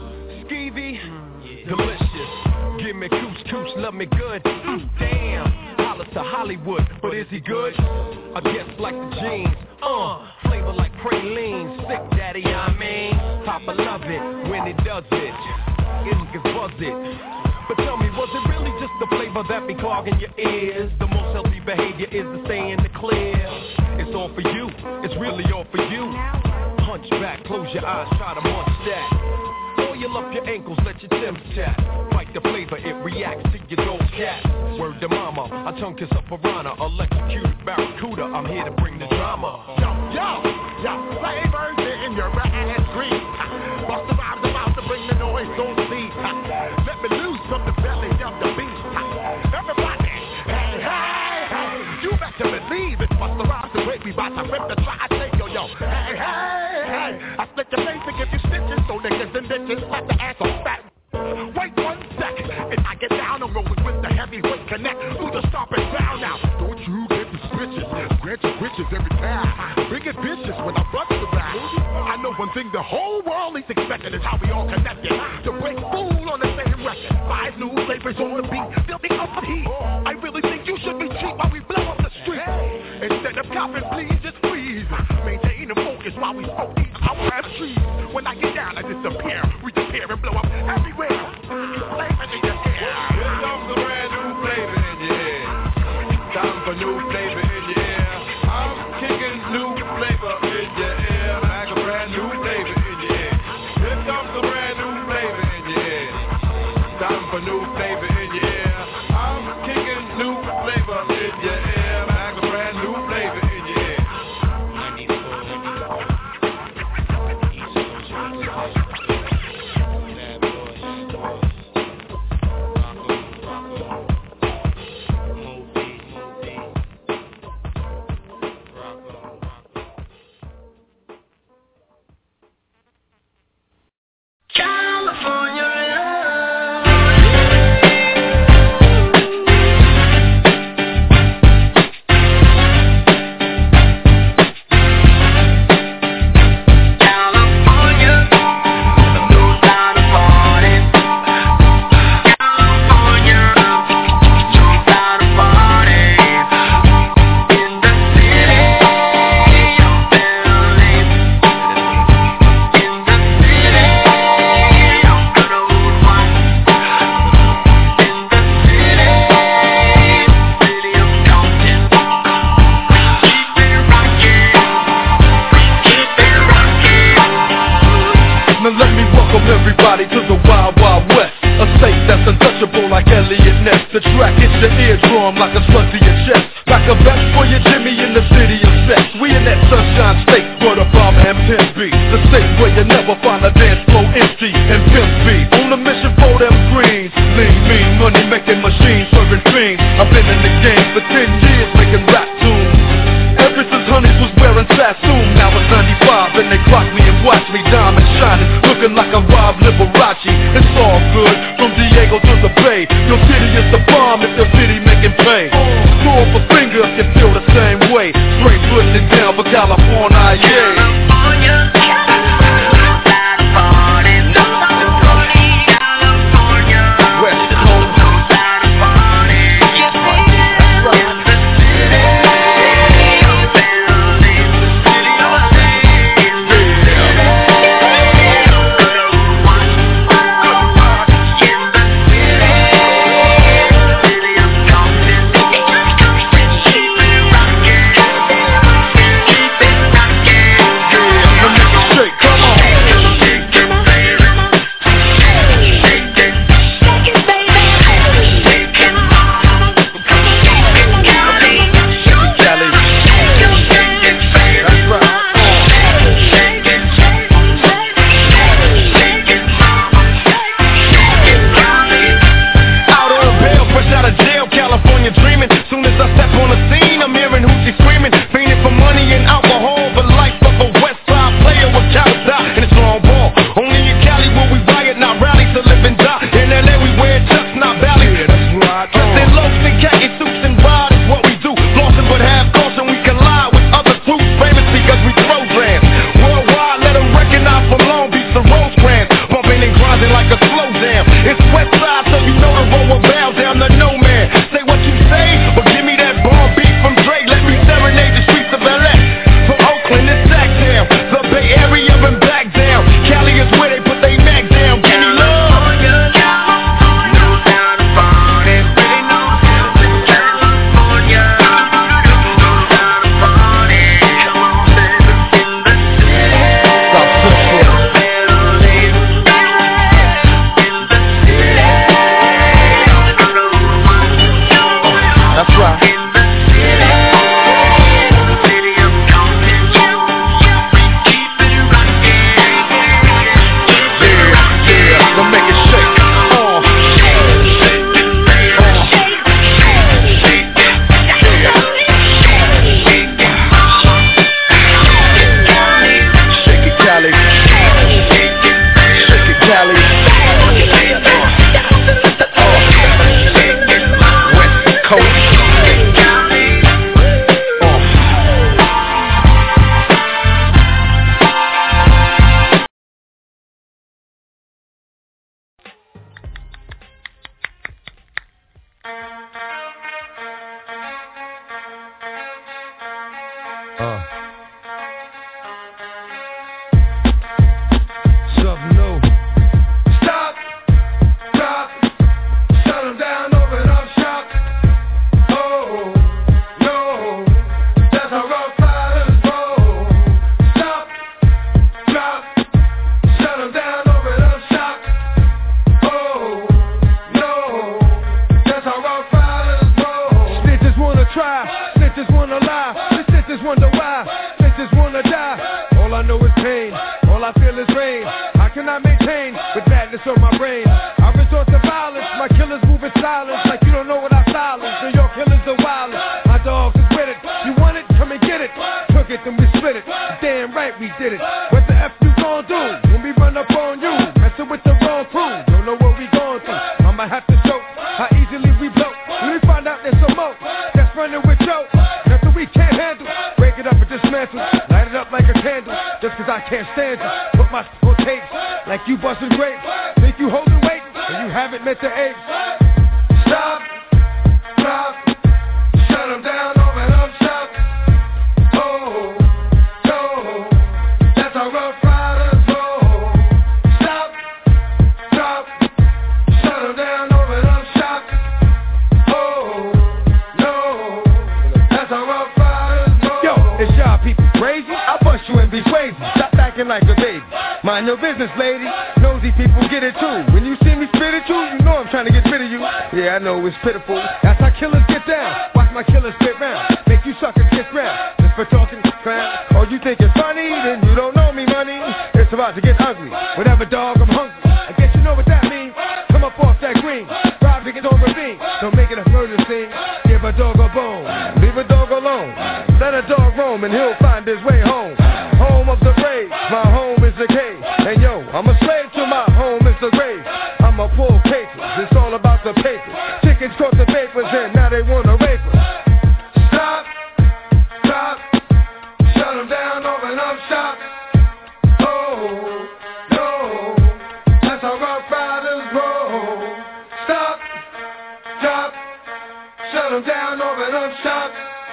skeevy, yeah. Delicious. Give me cooch, cooch, love me good. Mm, damn, holla to Hollywood, but is he good? I guess like the jeans. Uh, flavor like praline, sick daddy, I mean. Papa love it when he does it. It can buzz it. But tell me, was it really just the flavor that be clogging your ears? The most healthy behavior is to stay in the clear. It's all for you, it's really all for you. Hunch back, close your eyes, try to munch that. Oil up your ankles, let your Tim's tap. Bite the flavor, it reacts to your dope cat. Word to mama, I tongue kiss a piranha. Electrocuted barracuda, I'm here to bring the drama. Yo, yo, yo, flavors in your ass green. Bust the rhymes about to bring the noise, don't see. Let me loose from the belly of the beast. Everybody, hey, hey, hey. You better believe it. Bust the rhymes the way we bout to rip the try. Yo, yo, hey, hey, hey. I split your face and give you stitches, so niggas and bitches slap the ass on fat. Wait one sec, and I get down and rolling with the heavyweight connect through the stomping sound now. Don't you get the switches, grant your riches every time. Bring it vicious when I bust the rap. I know one thing the whole world is expecting is how we all connected to break fool on the same record. Five new flavors on the beat, building up the heat. I really think you should be cheap while we blow up the street. Instead of copping, please just freeze. Maintain the focus while we smoke these our ass trees. When I get down, I disappear, we disappear and blow up everywhere. Flavor in your ear. Here comes the brand new flavor in your ear. Time for new flavor in your ear. I'm kicking new flavor in your ear. Like a brand new flavor in your ear. Here comes the brand new flavor in your ear. Time for new flavor in your ear. I'm kicking new flavor in your ear. Like a brand new flavor in your ear. finesse. The track hits your eardrum like a slug to your chest. Like a vest for your Jimmy in the city of sex. We in that sunshine state where the bomber and pimp be. The state where you never find a dance floor empty and pimp be. On a mission for them greens. Lean, mean, money making machines, serving fiends. I've been in the game for ten years making rap tunes. Ever since Honeys was wearing Sassoon. Now it's ninety-five and they clock me and watch me diamond shining, looking like a Rob Liberace. It's all good from Diego to the Bay. Your city is the bomb if your city making pay. Throw up a finger if you feel the same way. Straight putting it down for California, yeah. Mind your business, lady. Nosy people get it too. When you see me spit at you, you know I'm trying to get rid of you. Yeah, I know it's pitiful. That's how killers get down. Watch my killers spit round. Make you suckers get round. Just for talking crap. Oh, you think it's funny? Then you don't know me, money. It's about to get ugly. Whatever, dog, I'm hungry. I guess you know what that means. Come up off that green. Drive to get over me. Don't make it a murder scene. Give a dog a bone. Leave a dog alone. Let a dog roam and he'll find his way home. Home of the brave. My home is the cave. And yo, I'm a slave to my home is the grave. I'm a pull papers. It's all about the papers. Chickens caught the papers and now they want to rape us. Stop. Stop. Shut them down, open up shop. Oh, no. That's how rough riders roll. Stop. Stop. Shut them down, open up shop.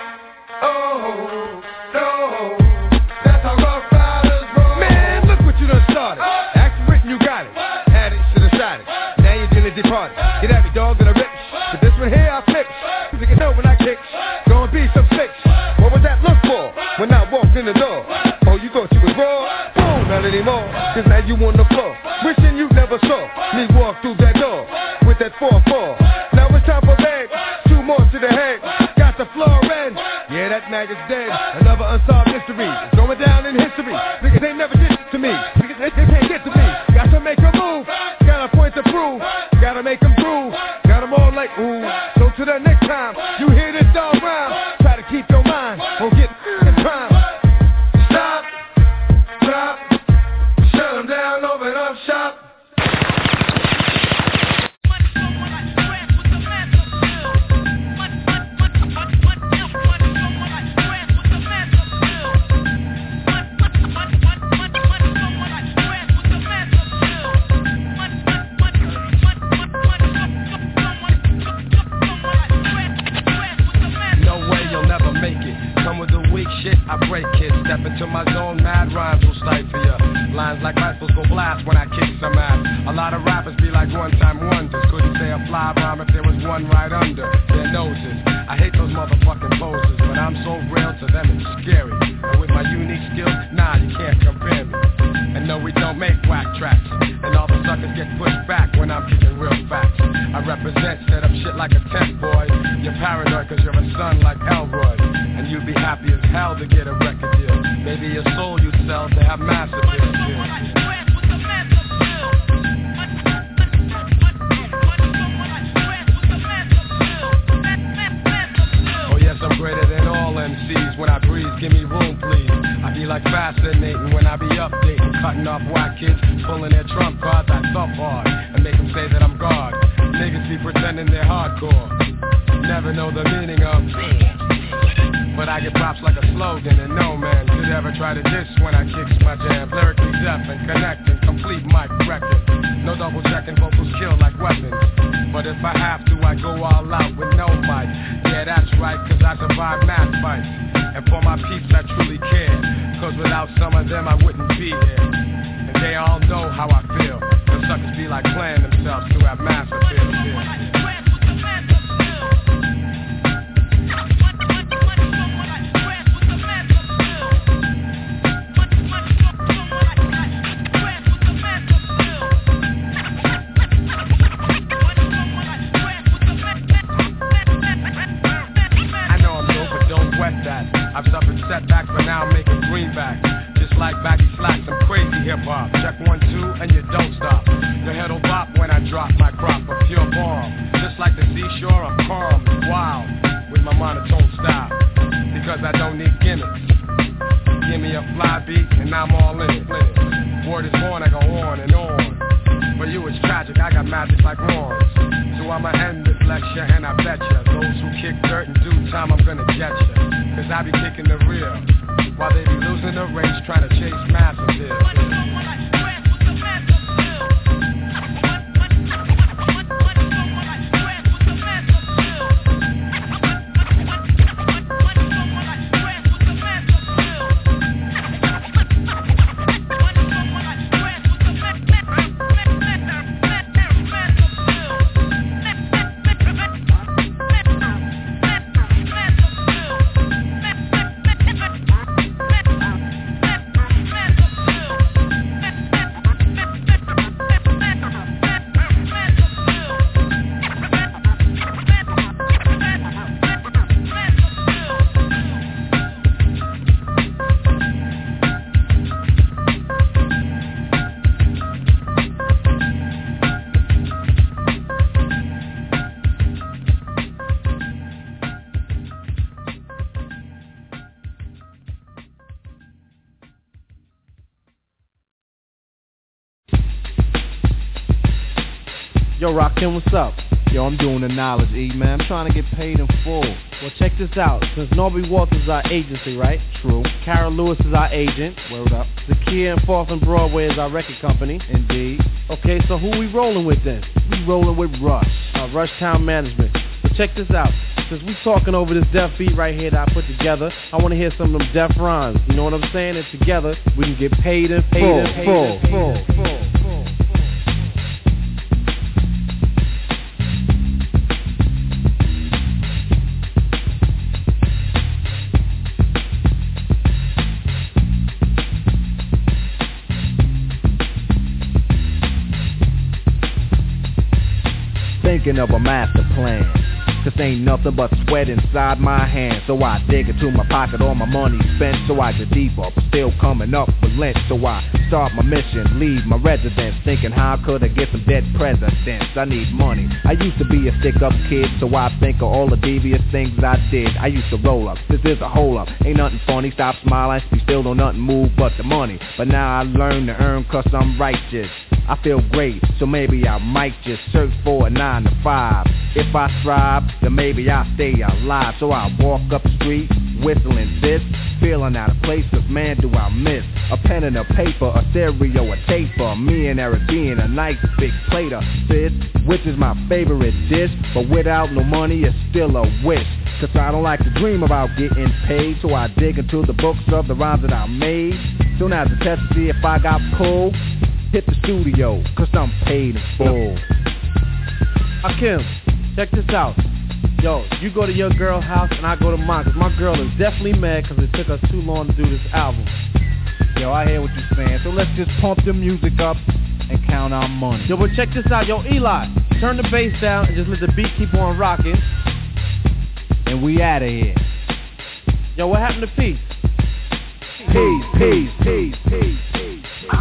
Oh, no. That's how rough riders roll. Man, look what you done started. Act written, you got it. Add it to the side. Now you're doing it departed. Get at me, dog, that I rip. But this one here, I flip. You can know when I kick. Gonna be some fix. What was that look for when I walked in the door? Oh, you thought you was raw? Boom, not anymore. Cause now you on the floor. Wishing you never saw me walk through that door with that four four. Now it's time for bed. Two more to the head. Got the floor end. Yeah, that maggot's dead. Another unsolved mystery. It's going down in history. Niggas ain't never did to me. Niggas they, they can't get to me. Got to make a move. Got a point to prove. Gotta make them prove. Got them all like ooh. So to the next time you hear this dog rhyme, try to keep your mind on getting in crime. Stop. Stop. Shut them down. Open up shop. Shit, I break kids, step into my zone, mad rhymes will stifle ya. Lines like rifles go blast when I kick some ass. A lot of rappers be like one-time wonders. Couldn't say a fly rhyme if there was one right under their noses. I hate those motherfucking poses, but I'm so real to them it's scary. And with my unique skills, nah, you can't compare me. And no, we don't make whack tracks. And all the suckers get pushed back when I'm kicking real facts. I represent, set up shit like a tent, boy. You're paranoid cause you're a son like Elroy. And you'd be happy as hell to get a record deal. Maybe your soul you'd sell to have massive appeal. Oh yes, I'm greater than all M Cs. When I breathe, give me room please. I be like fascinating when I be updating. Cutting off white kids, pulling their trump cards. I thump hard and make them say that I'm God. Niggas be pretending they're hardcore. Never know the meaning of. But I get props like a slogan, and no man could ever try to diss when I kicks my jam. Lyrically deaf and connecting, complete mic record. No double checking, vocals kill like weapons. But if I have to, I go all out with no mic. Yeah, that's right, cause I survive math fights. And for my peeps, I truly care. Cause without some of them, I wouldn't be here. And they all know how I feel. The suckers be like playing themselves to have massive appeal. I've suffered setbacks, but now I'm making greenbacks. Just like baggy slacks, I'm crazy hip-hop. Check one, two, and you don't stop. Your head'll bop when I drop my crop of pure bomb. Just like the seashore, I'm calm and wild with my monotone style. Because I don't need gimmicks. Give me a fly beat, and I'm all in it. Word is born, I go on and on. For you it's tragic, I got magic like horns. So I'ma end this lecture, and I bet ya those who kick dirt in due time, I'm gonna get ya. Cause I be kicking the real, while they be losing the race trying to chase massive deals. Yo, Rakim, what's up? Yo, I'm doing the knowledge, E, man. I'm trying to get paid in full. Well, check this out. Since Norby Walters is our agency, right? True. Carol Lewis is our agent. Word up. Zakia and Fourth and Broadway is our record company. Indeed. Okay, so who we rolling with then? We rolling with Rush. Uh, Rush Town Management. But check this out. Since we talking over this deaf beat right here that I put together, I want to hear some of them deaf rhymes. You know what I'm saying? And together, we can get paid in full. Paid in full. Full. Full. Full. Thinking of a master plan. This ain't nothing but sweat inside my hands. So I dig into my pocket, all my money spent. So I get deeper, but still coming up with lint. So I start my mission, leave my residence, thinking how could I get some dead presidents. I need money. I used to be a stick-up kid, so I think of all the devious things I did. I used to roll up, this is a hole-up. Ain't nothing funny, stop smiling, we still don't nothing move but the money. But now I learn to earn cause I'm righteous. I feel great, so maybe I might just search for a nine to five. If I strive, then maybe I'll stay alive. So I walk up the street, whistling this, feeling out of place, cause man do I miss a pen and a paper, a stereo, a taper. Me and Eric being a nice big plate of sis, which is my favorite dish. But without no money, it's still a wish. Cause I don't like to dream about getting paid. So I dig into the books of the rhymes that I made. Soon as I test to see if I got pulled, hit the studio, cause I'm paid in full. Akim, check this out. Yo, you go to your girl house and I go to mine, cause my girl is definitely mad cause it took us too long to do this album. Yo, I hear what you're saying, so let's just pump the music up and count our money. Yo, but check this out. Yo, Eli, turn the bass down and just let the beat keep on rocking. And we outta here. Yo, what happened to peace? Peace, peace, peace, peace, peace, peace.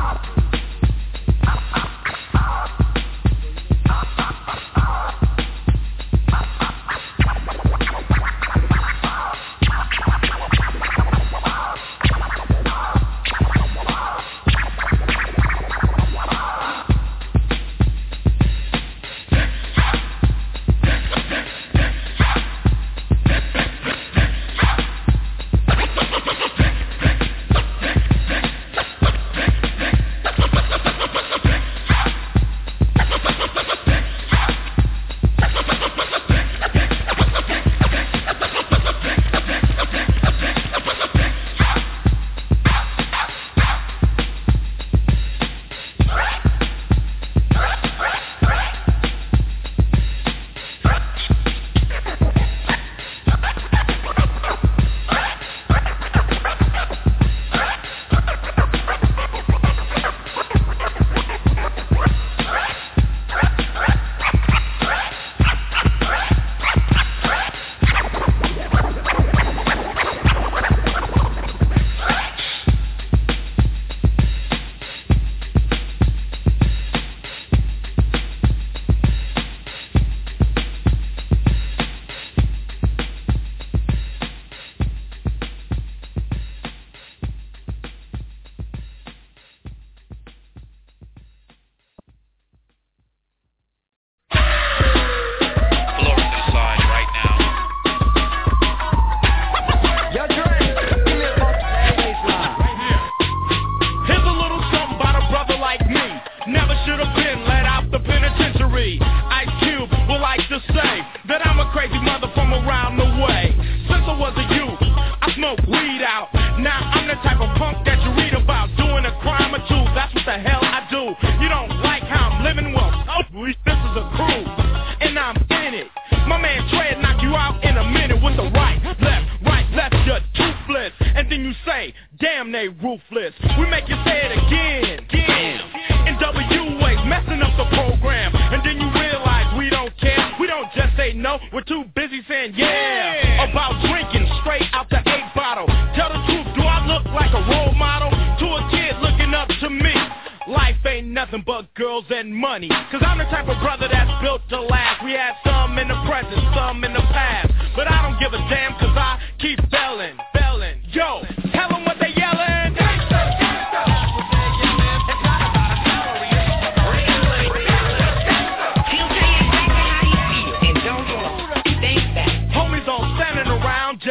Kill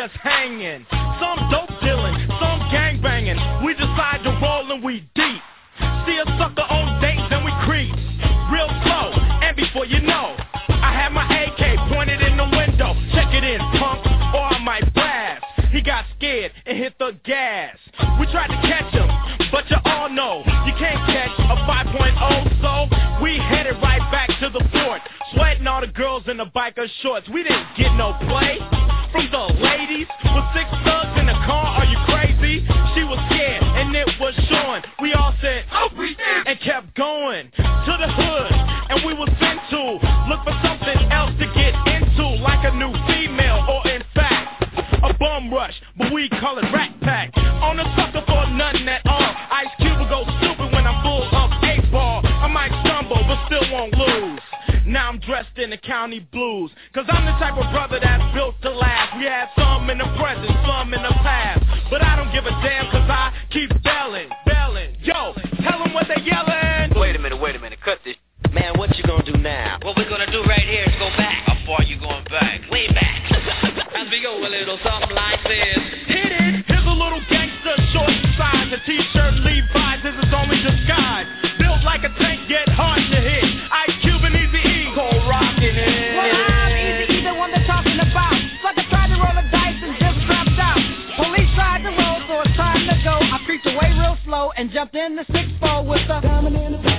us hanging. Some dope dealing, some gang banging. We decide to roll and we deep. See a sucker on dates and we creep. Real slow, and before you know, I have my A K pointed in the window. Check it in, punk, or I might blast. He got scared and hit the gas. We tried to catch him, but you all know you can't catch a five point oh, so we headed right back to the fort, sweating all the girls in the biker shorts. We didn't get no play from the ladies with six thugs in the car. Are you crazy? She was scared and it was showing. We all said, oh, we did, and kept going to the hood, and we was sent to look for something else to get into, like a new female or in fact a bum rush, but we call it Rat Pack. On a sucker for nothing at all. Ice Cube will go stupid when I'm full of eight ball. I might stumble, but still won't lose. Now I'm dressed in the county blues, cause I'm the type of brother that's built to last. We had some in the present, some in the past, but I don't give a damn cause I keep belling, belling. Yo, tell them what they yelling. Wait a minute, wait a minute, cut this. Man, what you gonna do now? What we're gonna do right here is go back. How far you going back? Way back. As we go a little something like this. Hit it, here's a little gangster, short size. A t-shirt, Levi's is his only disguise. Built like a tank, yet hard to hit. Ice Cube and Eazy-E, cold rockin' it. Well, I'm Eazy-E, the one they're talking about. Sucker tried to roll a dice and just dropped out. Police tried to roll, so it's time to go. I creeped away real slow and jumped in the six four with the diamond in the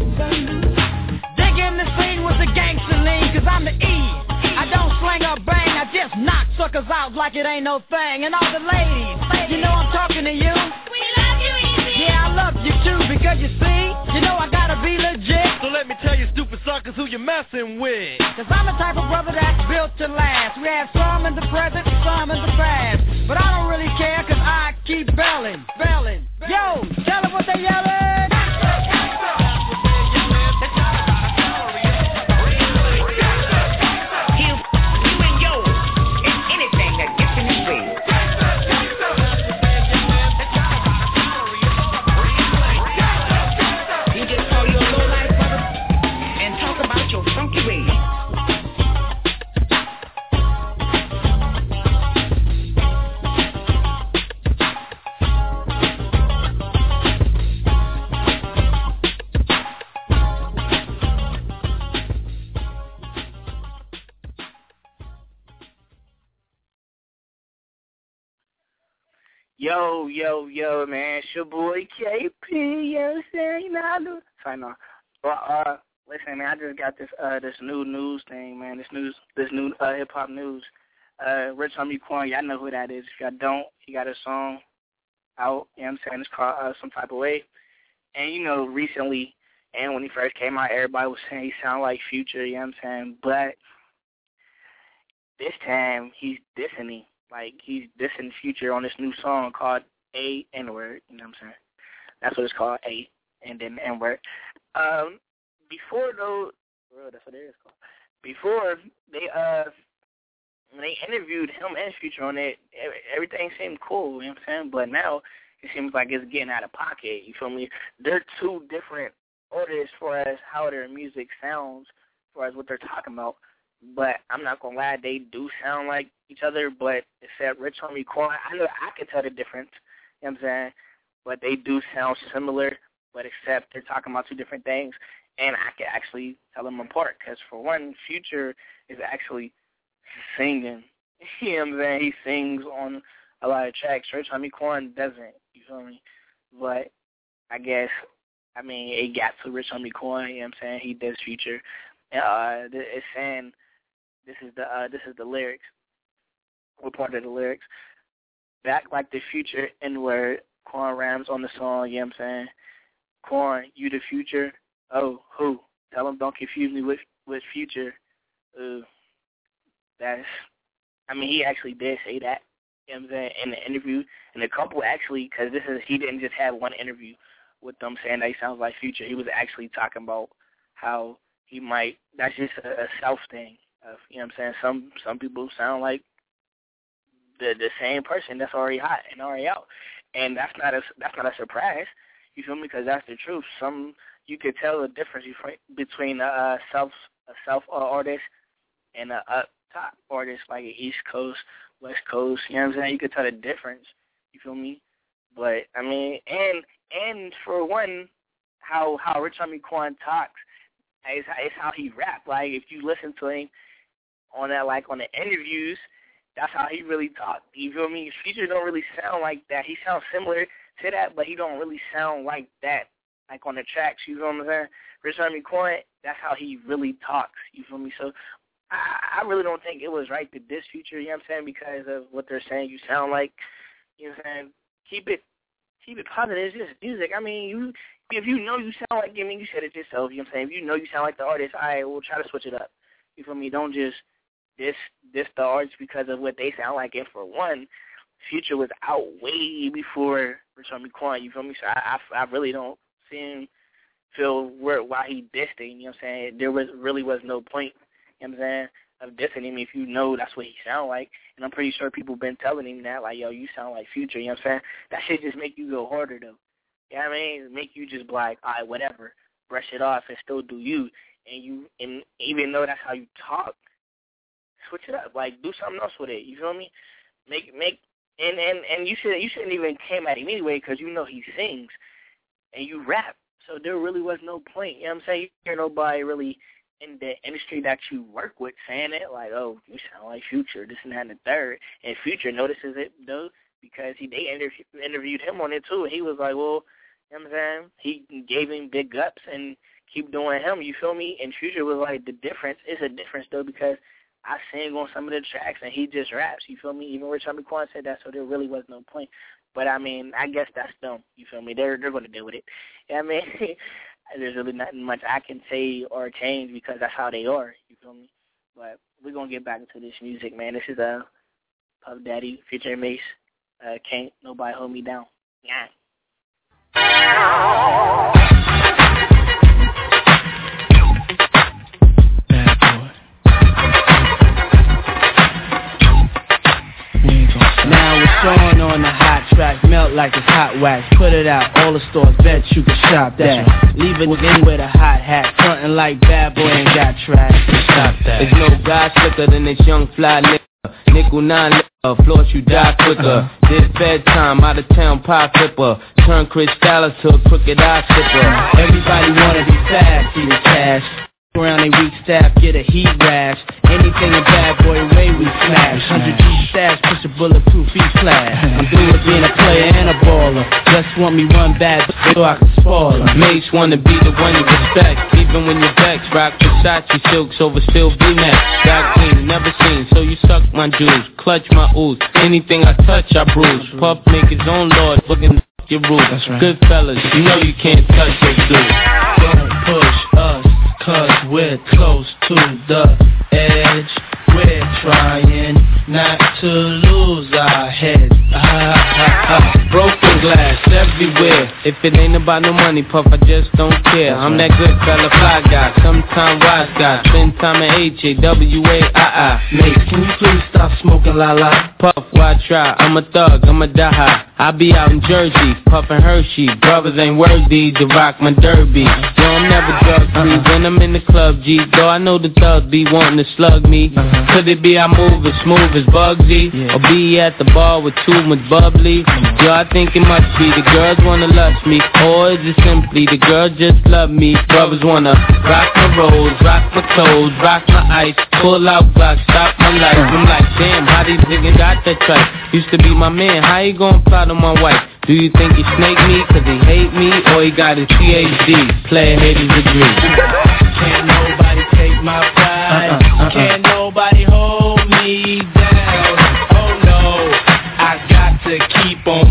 Dig in the scene with the gangster lean, cause I'm the E. I don't slang or bang, I just knock suckers out like it ain't no thing. And all the ladies, you know I'm talking to you. We love you, Eazy. Yeah, I love you too, because you see, you know I gotta be legit. So let me tell you stupid suckers who you messing with. Cause I'm the type of brother that's built to last. We have some in the present, some in the past, but I don't really care cause I keep belling, belling. Yo, tell them what they yelling. Yo, yo, yo, man, it's your boy K P, you know what I'm saying? You know how I do. Sorry, no. Well, uh, listen, man, I just got this, uh, this new news thing, man, this news, this new, uh, hip-hop news. Uh, Rich Homie Quan, y'all know who that is. If y'all don't, he got a song out, you know what I'm saying? It's called, uh, Some Type of Way. And, you know, recently, and when he first came out, everybody was saying he sounded like Future, you know what I'm saying? But this time, he's dissing me. Like, he's dissing Future on this new song called A N-Word, you know what I'm saying? That's what it's called, A, and then N-Word. Um, before, though, well, that's what it is called. Before, they, uh, when they interviewed him and Future on it, everything seemed cool, you know what I'm saying? But now, it seems like it's getting out of pocket, you feel me? They're two different artists as far as how their music sounds, as far as what they're talking about. But I'm not gonna lie, they do sound like each other. But except Rich Homie Quan, I know I can tell the difference. You know what I'm saying? But they do sound similar. But except they're talking about two different things, and I can actually tell them apart. Because for one, Future is actually singing. You know what I'm saying? He sings on a lot of tracks. Rich Homie Quan doesn't. You feel me? But I guess I mean it got to Rich Homie Quan. You know what I'm saying? He does Future. Uh, it's saying. This is the uh, this is the lyrics. What part of the lyrics? Back like the Future N-word. Quan rhymes on the song. You know what I'm saying? Quan, you the future? Oh, who? Tell him don't confuse me with with Future. Uh, that's. I mean, he actually did say that. You know what I'm saying? In the interview, and the couple actually, because this is he didn't just have one interview with them saying that he sounds like Future. He was actually talking about how he might. That's just a, a self thing. Of, you know what I'm saying? Some some people sound like the the same person that's already hot and already out, and that's not a that's not a surprise. You feel me? Because that's the truth. Some you could tell the difference between a uh, self a self uh, artist and a up top artists like East Coast, West Coast. You know what I'm saying? You could tell the difference. You feel me? But I mean, and and for one, how how Rich Homie Quan talks is is how he rap. Like if you listen to him on that, like on the interviews, that's how he really talk. You feel me? Future don't really sound like that. He sounds similar to that, but he don't really sound like that. Like on the tracks, you feel what I'm saying? Rich Homie Quan, that's how he really talks. You feel me? So I, I really don't think it was right to diss Future. You know what I'm saying? Because of what they're saying, you sound like. You know what I'm saying? Keep it, keep it positive. It's just music. I mean, you if you know you sound like, I mean, you said it yourself. You know what I'm saying? If you know you sound like the artist, all right, we'll try to switch it up. You feel me? Don't just diss diss the artist because of what they sound like. And for one, Future was out way before Rich Homie Quan. You feel me? So I, I, I really don't see him feel where why he dissed it. You know what I'm saying? There was really was no point. You know what I'm saying? Of dissing him if you know that's what he sound like. And I'm pretty sure people been telling him that, like, yo, you sound like Future, you know what I'm saying? That shit just make you go harder, though. You know what I mean? Make you just be like, all right, whatever, brush it off and still do you. And you, and even though that's how you talk, switch it up. Like, do something else with it, you feel me? Make, make, and, and, and you, should, you shouldn't even came at him anyway because you know he sings and you rap. So there really was no point, you know what I'm saying? You hear nobody really in the industry that you work with saying it, like, oh, you sound like Future, this and that and the third. And Future notices it, though, because he they interview, interviewed him on it, too. And he was like, well, you know what I'm saying? He gave him big ups and keep doing him, you feel me? And Future was like, the difference is a difference, though, because I sing on some of the tracks and he just raps, you feel me? Even Rich Homie Quan said that, so there really was no point. But, I mean, I guess that's them, you feel me? They're, they're going to deal with it. You know what I mean? There's really nothing much I can say or change because that's how they are, you feel me? But we're going to get back into this music, man. This is uh, Puff Daddy, Future Mace. Uh, Can't Nobody Hold Me Down. Yeah. Now it's on on the hot track, melt like it's hot wax. Put it out, all the stores, bet you can shop that. Leave it in with a hot hat, frontin' like bad boy ain't got trash. Stop that. There's no guy slicker than this young fly nigga. Nickel nine liquor, float you die quicker. This bedtime, out of town pie flipper. Turn Chris Dallas to a crooked eye slipper. Everybody wanna be fast, see the cash. Around a weak staff, get a heat rash. Anything a bad boy way we smash. Hundred G stash, push a bulletproof feet flash. I'm through with being a player and a baller. Just want me one bad so I can spoil her. Mace wanna be the one you respect, even when you're vexed. Rock Versace silks over still V-neck. Got clean, never seen, so you suck my jewels. Clutch my ooze, anything I touch I bruise. Puff make his own lord, looking at your rules. Right. Good fellas, you know you can't touch your dude. Don't push us, cause we're close to the edge. We're trying not to lose our heads. Ah, ah, ah. Broken glass everywhere. If it ain't about no money, Puff, I just don't care. I'm that good fella, fly guy, sometime wise guy. Spend time at H A W A I I. Mate, can you please stop smoking la la? Puff, why try? I'm a thug, I'm a die high. I be out in Jersey, puffin' Hershey. Brothers ain't worthy to rock my derby. Yo, I'm never drug free when I'm in the club, G. Though I know the thugs be wanting to slug me. Could it be I move as smooth as Bugsy? Or be at the bar with too much bubbly? Yo, I think it must be the girls wanna lust me. Or is it simply the girls just love me? Brothers wanna rock my rolls, rock my clothes, rock my ice. Pull out Glock, stop my life. I'm like, damn, how these niggas got that tripe? Used to be my man, how he gon' plot on my wife? Do you think he snake me cause he hate me? Or he got his P H D, player haters agree. Can't nobody take my pride. Uh-uh, uh-uh. Can't nobody hold me down. Oh no, I got to keep on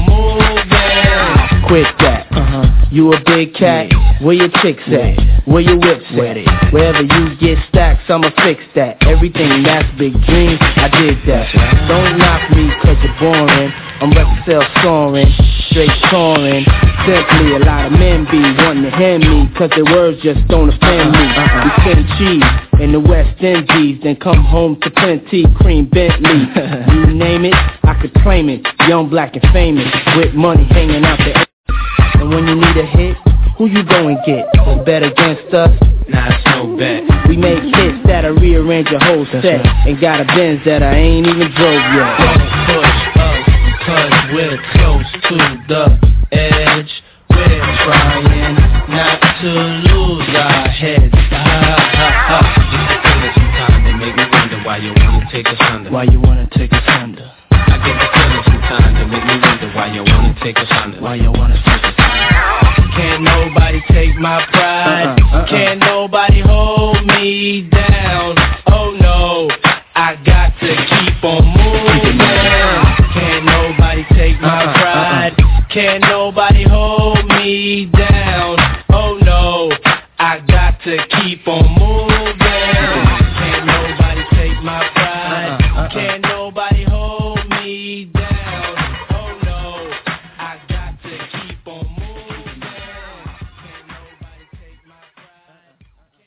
moving. Quit that. Uh-huh. You a big cat, where your chicks at? Where your whips at? Wherever you get stacks, I'ma fix that. Everything that's big dreams, I did that. Don't knock me cause you're boring. I'm record sales soaring, straight touring. Simply a lot of men be wanting to hear me, cause their words just don't offend me. We send cheese in the West Indies, then come home to plenty cream Bentley. You name it, I could claim it. Young, black, and famous, with money hanging out the. And when you need a hit, who you go and get? Bet against us? Nah, it's no bet. We make hits that'll rearrange your whole set. And got a Benz that I ain't even drove yet. Don't push us, cause we're close to the edge. We're trying not to lose our heads. Ha ha ha. Just the feeling sometimes they make me wonder why you wanna take us under. Why you wanna take us under? I get the feeling sometimes they make me wonder why you wanna take us under. Why you wanna take us under? Can't nobody take my pride. Uh-uh, uh-uh. Can't nobody hold me down. Oh no, I got to keep on moving. Can't nobody take my Uh-uh, pride. uh-uh. Can't nobody hold me down. Oh no, I got to keep on moving. Can't nobody take my pride. Uh-uh, uh-uh. Can't nobody hold me down. Oh no, I got to keep on moving. Can't nobody take my pride.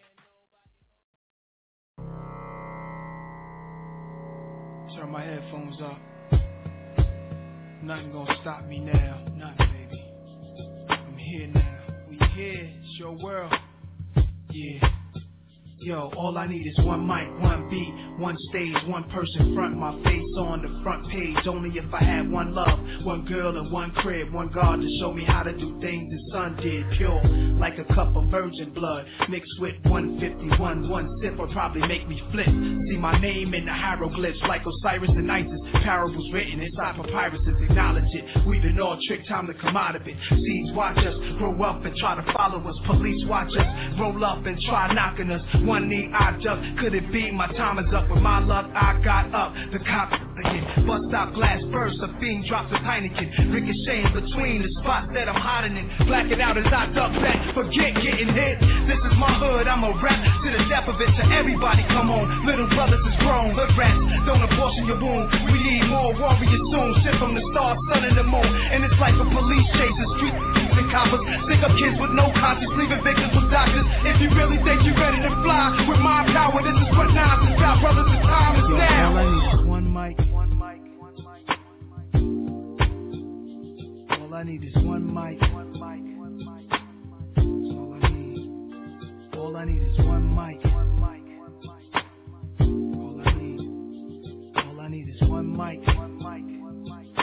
Turn my headphones up. Nothing gonna stop me now. Nothing, baby. I'm here now. We here. It's your world. Yeah. Yo, all I need is one mic, one beat, one stage, one person front, my face on the front page. Only if I had one love, one girl and one crib, one God to show me how to do things the sun did. Pure, like a cup of virgin blood, mixed with one fifty-one. One sip would probably make me flip. See my name in the hieroglyphs, like Osiris and Isis. Parables written inside papyrus, acknowledge it. We've been all tricked, time to come out of it. Seeds watch us grow up and try to follow us. Police watch us roll up and try knocking us. One knee I duck, could it be my time is up? With my luck I got up, the cop again. Bust out glass burst, a fiend drops a Heineken. Ricocheting between the spots that I'm hiding in. Black it out as I duck back, forget getting hit. This is my hood, I'm a rap to the death of it. To everybody come on, little brothers is grown. Hood rats, don't abortion your wound. We need more warriors soon. Shit from the stars, sun and the moon. And it's like a police chase, the street and coppers. Stick up kids with no conscience, leaving victims with doctors. If you really think you're ready to fly with my power, this is what nonsense got, brothers. The time is now. All I need is one mic, one mic, one mic, one mic. All I need is one mic, one mic, one mic. That's all I need. All I need is one mic, one mic, one mic. All I need. All I need is one mic, one mic, one mic.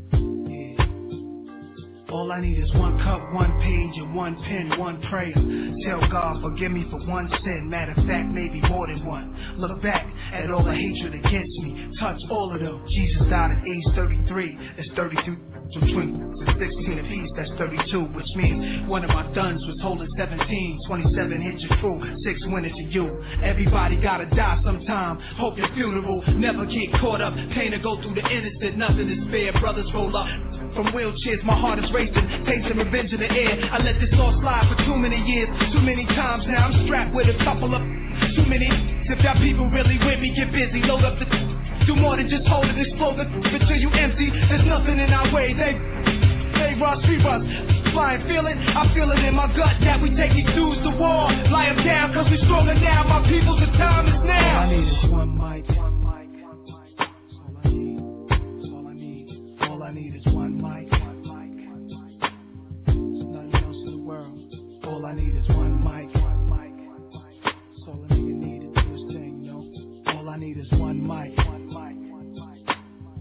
Yeah. All I need is one cup, one page, and one pen, one prayer. Tell God, forgive me for one sin. Matter of fact, maybe more than one. Look back at all the hatred against me. Touch all of them. Jesus died at age thirty-three. That's thirty-two between sixteen apiece. That's thirty-two, which means one of my duns was holding seventeen. twenty-seven hit your crew, six went it to you. Everybody gotta die sometime. Hope your funeral never get caught up. Pain to go through the innocent, nothing is fair. Brothers roll up from wheelchairs, my heart is racing, tasting revenge in the air. I let this all slide for too many years, too many times now. I'm strapped with a couple of too many. If y'all people really with me, get busy, load up the do more than just hold it, explode the until you empty. There's nothing in our way. They they rush, we rush. Flying, feel it, I feel it in my gut that we take these dudes to war. Lie them down, cause we stronger now. My people, the time is now. All I need is one mic, one mic, one mic. That's all I need. That's all I need. All I need is one mic, one mic, one mic. There's nothing else in the world. All I need is one mic, one mic, one mic. That's all a nigga need to do his thing, you know. All I need is one mic, one mic, one mic.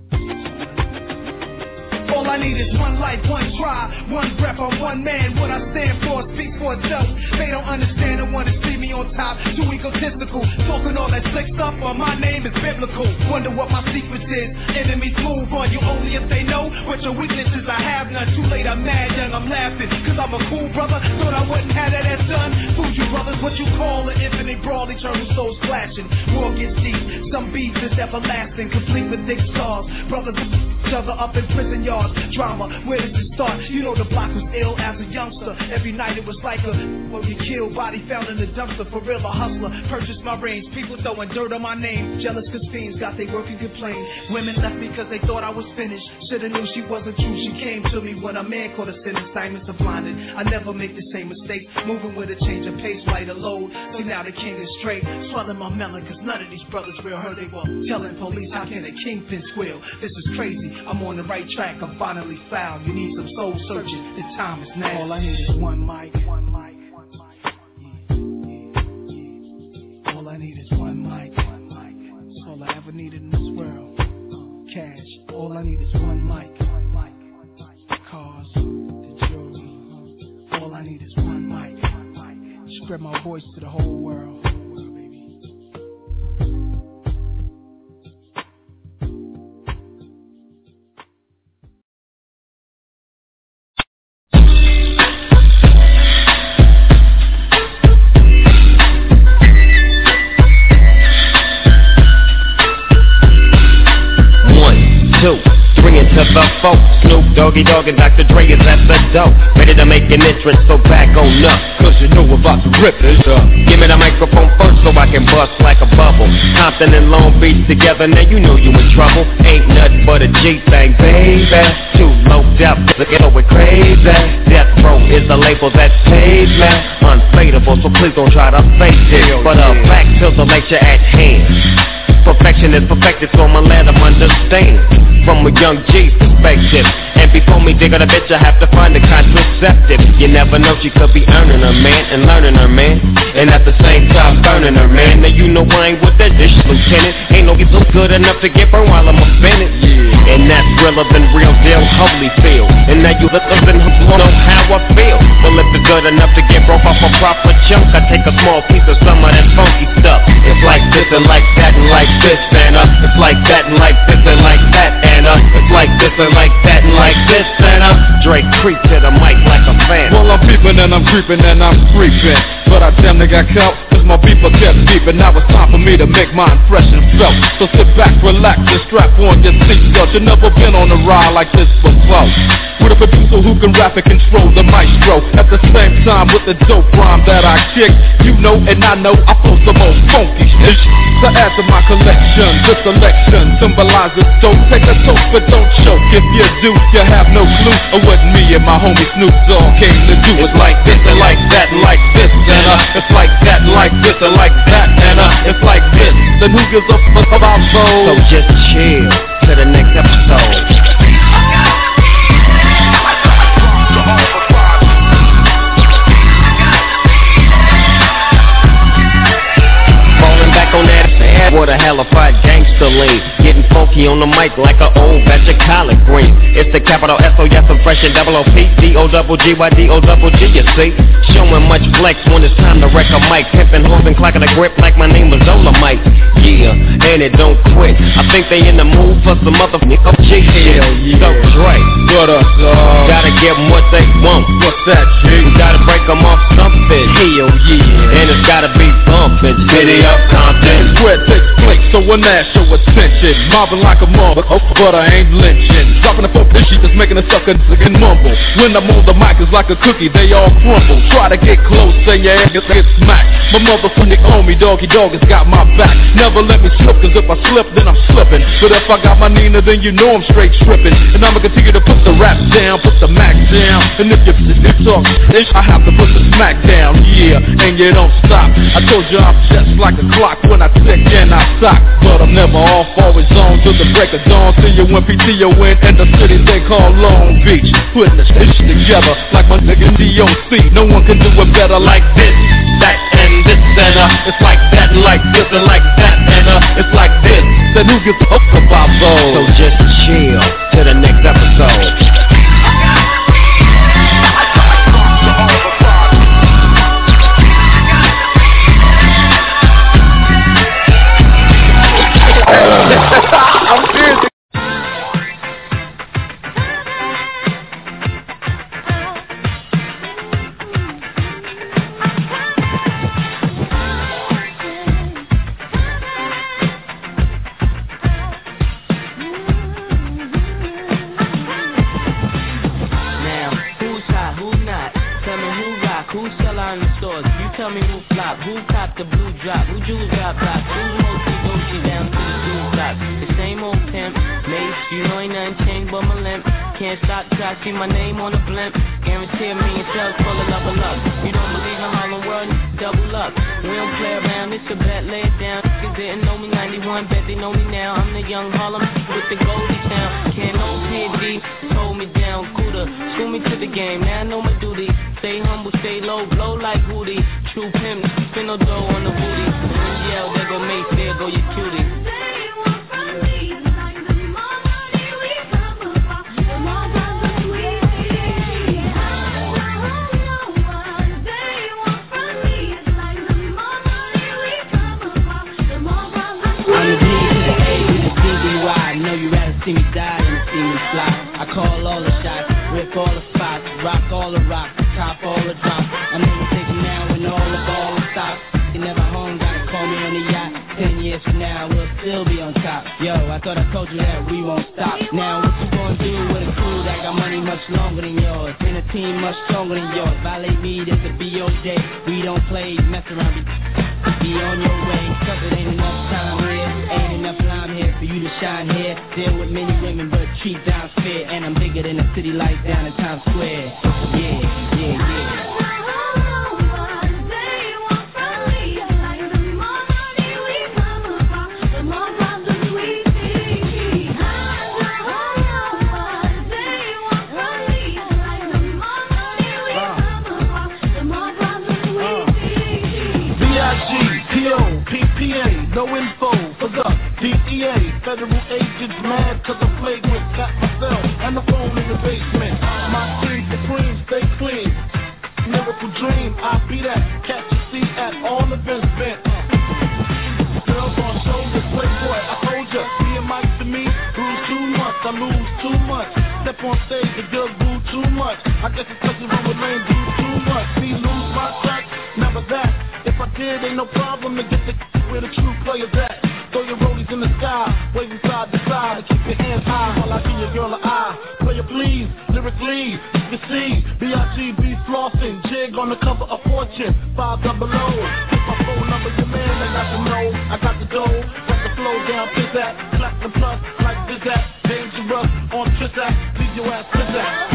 All I need is one life, one try, one breath, I'm one man. What I stand for speaks for itself. They don't understand and want to see me on top. Too egotistical, talking all that slick stuff. But my name is biblical. Wonder what my secret is. Enemies move on you only if they know what your weaknesses. I have none. Too late, I'm mad, young, I'm laughing. Cause I'm a cool brother. Thought I wouldn't have that as done. Fool you brothers, what you call an infinite brawl, eternal souls clashing. War gets deep, some beef is everlasting, complete with thick scars. Brothers each other up in prison yards. Drama, where does it start? You know the block was ill as a youngster. Every night it was like a well, you killed, body found in the dumpster. For real, a hustler, purchased my range. People throwing dirt on my name. Jealous cause fiends got they work and complain. Women left me cause they thought I was finished. Shoulda knew she wasn't true. She came to me when a man caught a sin. Assignments are blinded. I never make the same mistakes. Moving with a change of pace, lighter load. See now the king is straight. Swelling my melon cause none of these brothers real heard they were telling police how can a kingpin squeal. This is crazy. I'm on the right track. I'm finally found. You need some soul searching. The time is now. All I need is one mic, one mic, one mic. Yeah, yeah, needed in this world. Cash. All I need is one mic. Cars, the jewelry. All I need is one mic. Spread my voice to the whole world. To the folk, Snoop Doggy Dogg and Doctor Dre is at the door, ready to make an entrance, so back on up, cause you know about to rip it up. Give me the microphone first so I can bust like a bubble. Compton and Long Beach together, now you know you in trouble. Ain't nothing but a G thing, baby. Too low up, look at it crazy. Death Row is the label that pays me. Unfadable, so please don't try to fake it. But uh, back to the lecture at hand. Perfection is perfected, so I'ma let them understand from a young G's perspective. And before me dig on a bitch, I have to find a contraceptive. You never know, she could be earning her man and learning her man, and at the same time burning her man. Now you know I ain't with that dish, Lieutenant. Ain't no get so good enough to get burned while I'm offended. Yeah. And that's realer than real deal, Holyfield. And now you look up and know how I feel. Well, if it's good enough to get broke off a proper chunk, I take a small piece of some of that funky stuff. It's like this and like that and like this and uh, it's like that and like this and like that and uh, it's like this and like that and like this and uh, Drake creep to the mic like a fan. Well, I'm peeping and I'm creeping and I'm creeping, but I damn near got caught, cause my beeper kept beeping. Now it's time for me to make my impression felt. So sit back, relax, and strap on your seatbelt. You've never been on a ride like this before, with a producer who can rap and control the maestro. At the same time with the dope rhyme that I kick, you know and I know I post the most funky shit. To add to my collection, this selection symbolizes dope. Take a toast but don't choke. If you do, you have no clue of what me and my homie Snoop Dogg came to do. It's like this and like that and like this and uh, it's like that and like this and like that and uh, it's like this. Then who gives a fuck about those? So just chill to the next episode. On that ass, what a halified gangster lean. Getting funky on the mic like an old batch of collard greens. It's the capital S O S of fresh and double O P D O double G Y D O double G, you see. Showing much flex when it's time to wreck a mic. Pimpin' hoes and clocking a grip like my name was Dolomite. Yeah, and it don't quit. I think they in the mood for some motherfucking O G shit. So Dre, what up, dog? Gotta give them what they want. What's that, G? We gotta break them off something. Hell yeah. And it's gotta be bumpin'. City of Compton. Where it takes place, so when that show attention. Mobbing like a mother, oh, but I ain't lynching. Dropping a four pitch, just making a sucker and mumble. When I'm on the mic, it's like a cookie, they all crumble. Try to get close, and your ass get smacked. My motherfucking homie, Doggy Dogg, has got my back. Never let me slip, cause if I slip, then I'm slipping. But if I got my Nina, then you know I'm straight tripping. And I'ma continue to put the rap down, put the Mac down. And if you, if you talk ish, I have to put the smack down, yeah. And you don't stop. I told you I'm just like a clock when I tick and I sock. But I'm never off, always on till the break of dawn. See you when P T O in and the city they call Long Beach. Putting the shit together like my nigga D O C. No one can do it better like this, that and this and uh. It's like that and like this and like that and uh. It's like this. Then who gives a fuck about those? So just chill to the next episode. I'm serious. Who sell out in the stores? You tell me who flop, who cop the blue drop, who jewels got blocks, who's mostly Gucci down to the blue top. The same old pimp, Mace, you know ain't nothing changed but my limp. Can't stop till I see my name on the blimp. Guarantee me and sales full of level up. You don't believe in Harlem World? Double up. We don't play around, it's a bet, lay it down. Niggas didn't know me ninety-one, bet they know me now. I'm the young Harlem with the Goldie sound. Can't no P D, hold me down, cooler. School me to the game, now I know my duty. Stay humble, stay low, blow like Woody. True pimp, spin no dough on the booty. When you yell, there go Mace, there go your cutie. see me die, then see me fly. I call all the shots, rip all the spots, rock all the rocks, top all the drops. I'm never taking now when all the ball stops. You never home, gotta call me on the yacht. Ten years from now, we'll still be on top. Yo, I thought I told you that we won't stop. Now what you gonna do with a crew that got money much longer than yours, and a team much stronger than yours? Violate me, this a B O J. We don't play, mess around, be, be on your way. Cause it ain't enough time here, ain't enough time here for you to shine here. Deal with many women, but treat down fair. And I'm bigger than the city lights down in Times Square. Yeah, yeah, yeah. No info for the D E A. Federal agents mad cause I played with Cat myself and the phone in the basement. My team supreme, stay clean. Miracle dream, I be that. Catch a seat at all events bent. Girls on shoulders, playboy, I told ya. Me and Mike to me, lose too much, I lose too much. Step on stage, the girls boo too much. I guess it's cause the room with lame do too much. Me lose my touch, never that. If I did, ain't no problem to get the where the true players at. Throw your rollies in the sky, waving side to side, and keep your hands high while I give your girl an eye. Player please, lyrically, you can see B I G B flossing, jig on the cover of Fortune, five double O. Hit my phone number, your man, I got the know, I got the dough, got the flow down, pizzazz, platinum plus, like Bizzat, dangerous, on Trizak, leave your ass Bizzat.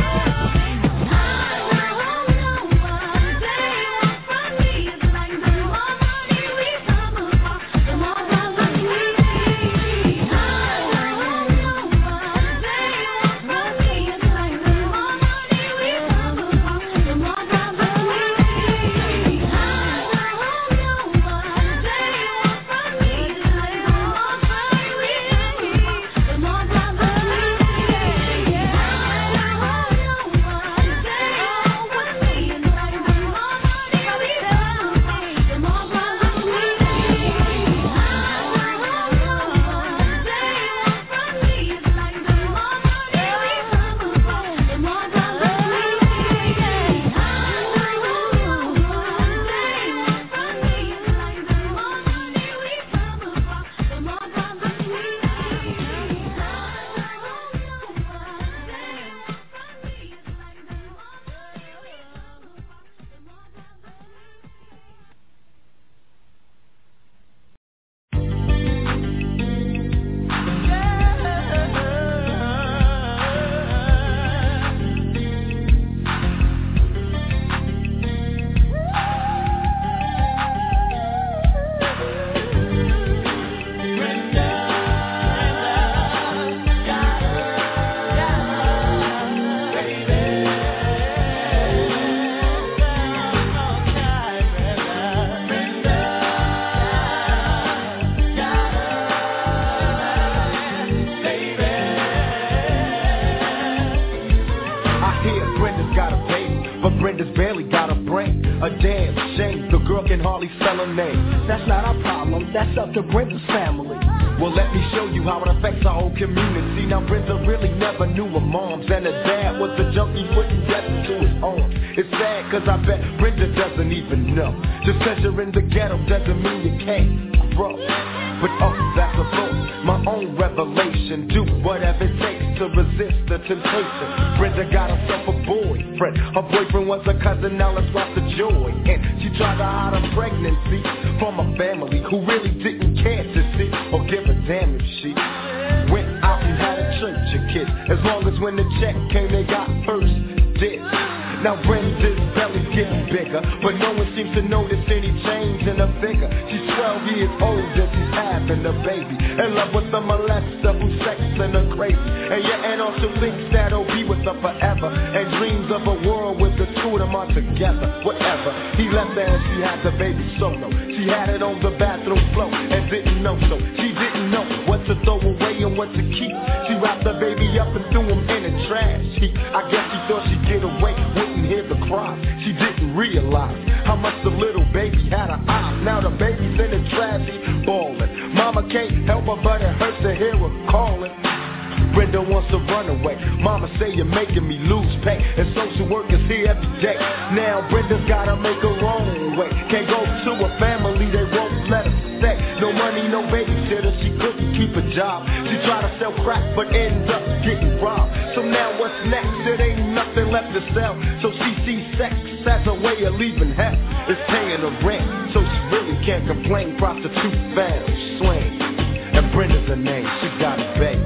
That's not our problem, that's up to Brenda's family. Well, let me show you how it affects our whole community. Now, Brenda really never knew her moms, and her dad was a junkie putting death into his arms. It's sad, cause I bet Brenda doesn't even know. Just cause you're in the ghetto doesn't mean you can't grow. But oh, that's a thought, my own revelation. Do whatever it takes to resist the temptation. Brenda got herself a boyfriend. Her boyfriend was a cousin, now let's rock the joy. And she tried to hide her pregnancy from a family who really didn't care to see or give a damn if she went out and had a church of kids. As long as when the check came, they got first dibs. Now Brenda's belly's getting bigger, but no one seems to notice any change in her figure. She's twelve years old and she's having a baby, in love with a molester who's sexing her crazy. And your aunt also thinks that he'll be with her forever, and dreams of a world with the two of them are together. Whatever, he left her and she had the baby solo. She had it on the bathroom floor and didn't know so. She didn't know what to throw away and what to keep. She wrapped the baby up and threw him in the trash heap. I guess she thought she'd get away with hear the cry. She didn't realize how much the little baby had her eyes. Now the baby's in the trash, he's ballin'. Mama can't help her, but it hurts to hear her calling. Brenda Brenda wants to run away. Mama say you're making me lose pay, and social workers here every day. Now Brenda's gotta make her own way. Can't go to a family, they won't let her stay. No money, no babysitter, she couldn't keep a job. She tried to sell crack, but ends up getting robbed. So now what's next? It ain't nothing left to sell. So she sees sex as a way of leaving hell. It's paying the rent, so she really can't complain. Prostitute found, swing. And Brenda's her name, she got it, baby.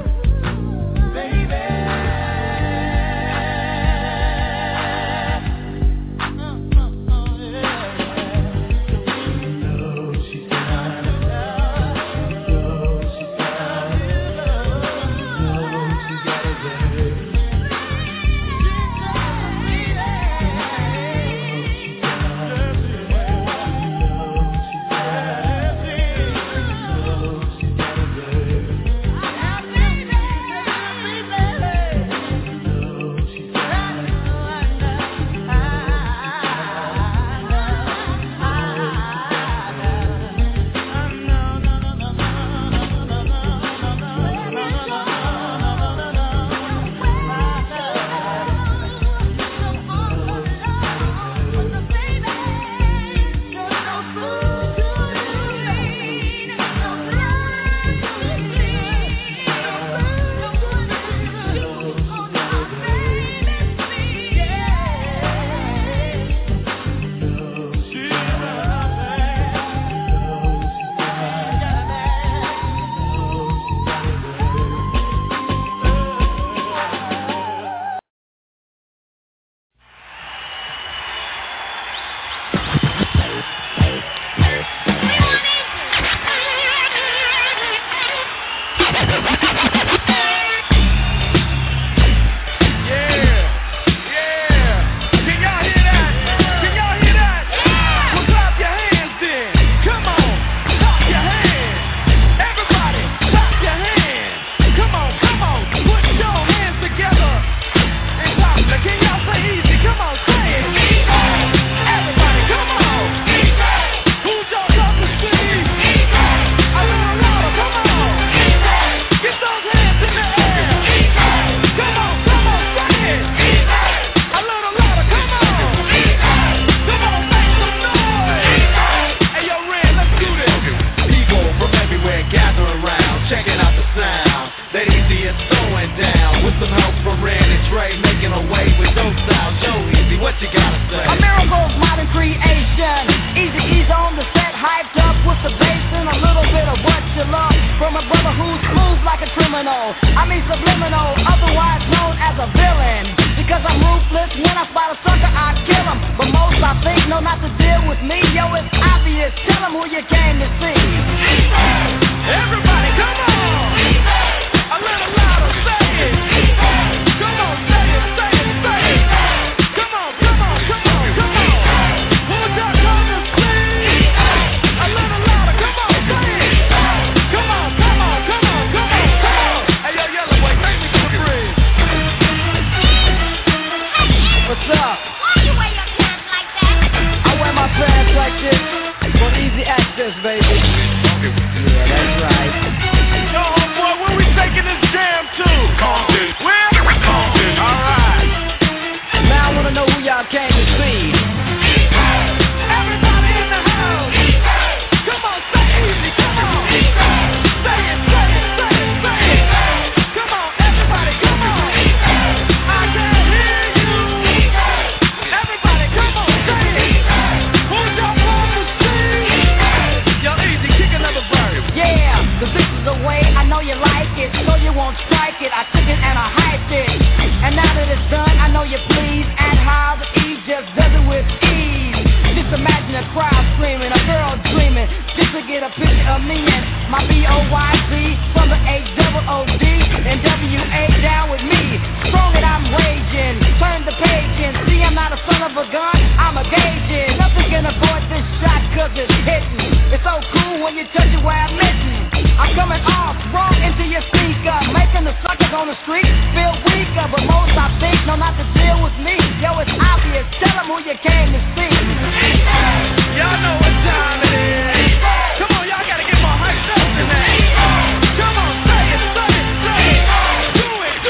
Y'all know what time it is. Come on, y'all gotta get more hyped up than that. Come on, say it, say it, say it. Do it.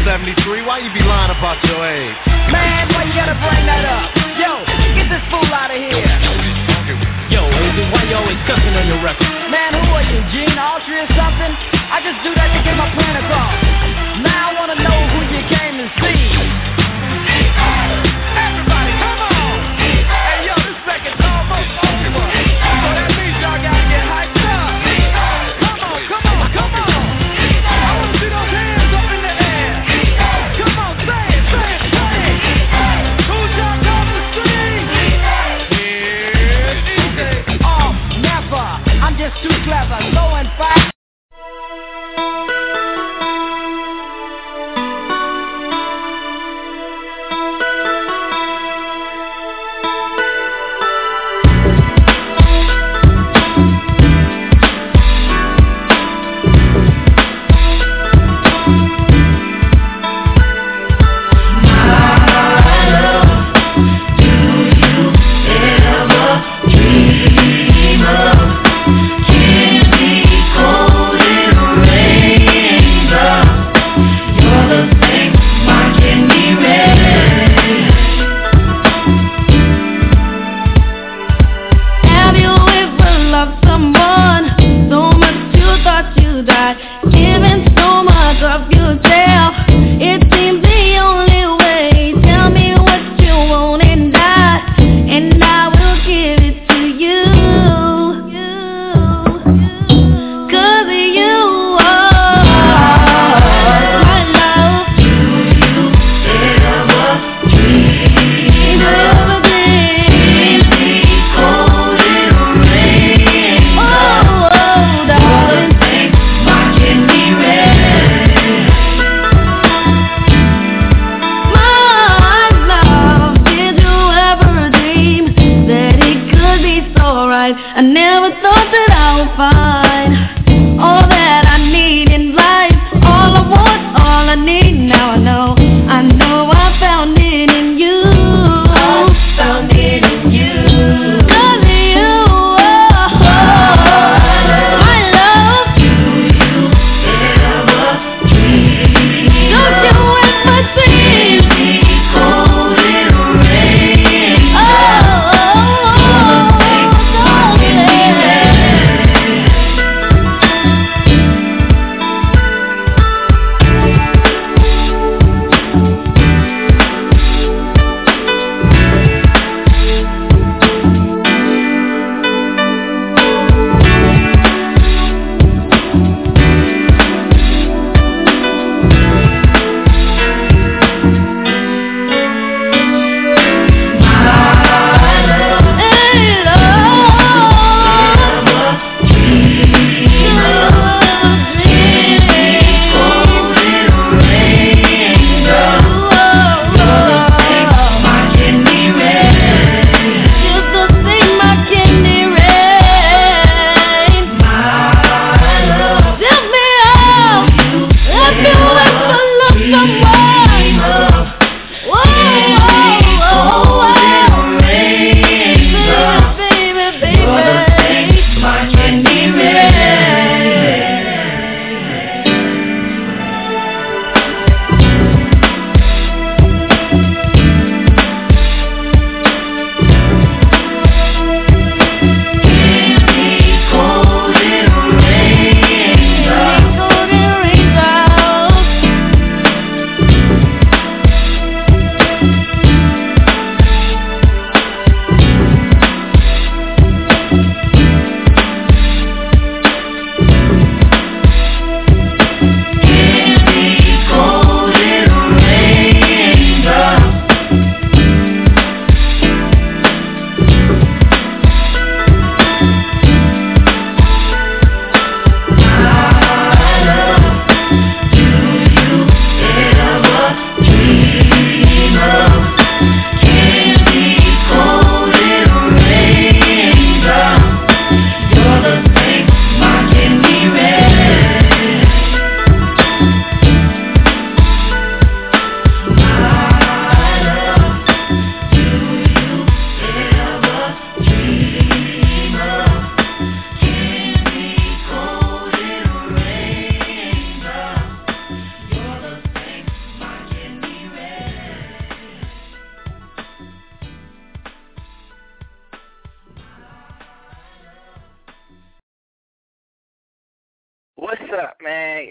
seventy-three. Why you be lying about your age? Man, why you gotta bring that up? Yo, get this fool out of here. Yo, Agent, why you always cussing on your record? Man, who are you, Gene Autry or something? I just do that to get my plan across. Now I wanna know who you came to see. Everybody, come on! Hey, yo, this record's almost over. So that means y'all gotta get hyped up. Come on, come on, come on! I wanna see those hands up in the air. Come on, say it, say it, say it.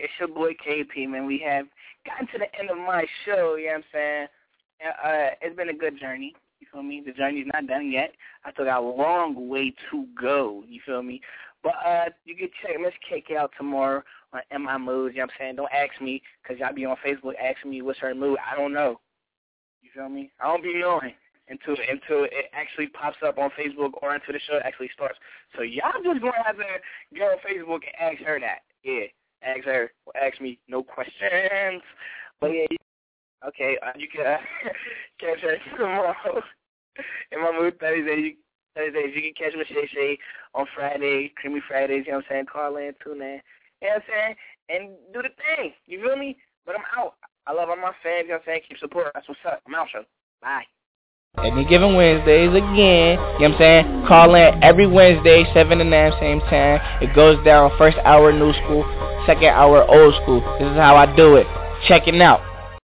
It's your boy K P, man. We have gotten to the end of my show, you know what I'm saying? Uh, it's been a good journey, you feel me? The journey's not done yet. I still got a long way to go, you feel me? But uh, you can check Miss K K out tomorrow on M I Moods, you know what I'm saying? Don't ask me, because y'all be on Facebook asking me what's her mood. I don't know. You feel me? I don't be knowing until until it actually pops up on Facebook or until the show actually starts. So y'all just going to have to go on Facebook and ask her that. Yeah, ask her. Ask me no questions. But yeah, okay, uh, you can uh, catch her tomorrow in my mood Thursday. You, Thursdays, you can catch me Shay Shay on Friday, Creamy Fridays, you know what I'm saying? Call in, tune in, you know what I'm saying? And do the thing, you feel me? But I'm out. I love all my fans, you know what I'm saying? Keep supporting. That's what's up. I'm out, show. Bye. Any given Wednesdays again, you know what I'm saying? Call in every Wednesday, seven to nine, same time. It goes down first hour new school, second hour old school. This is how I do it. Check it out.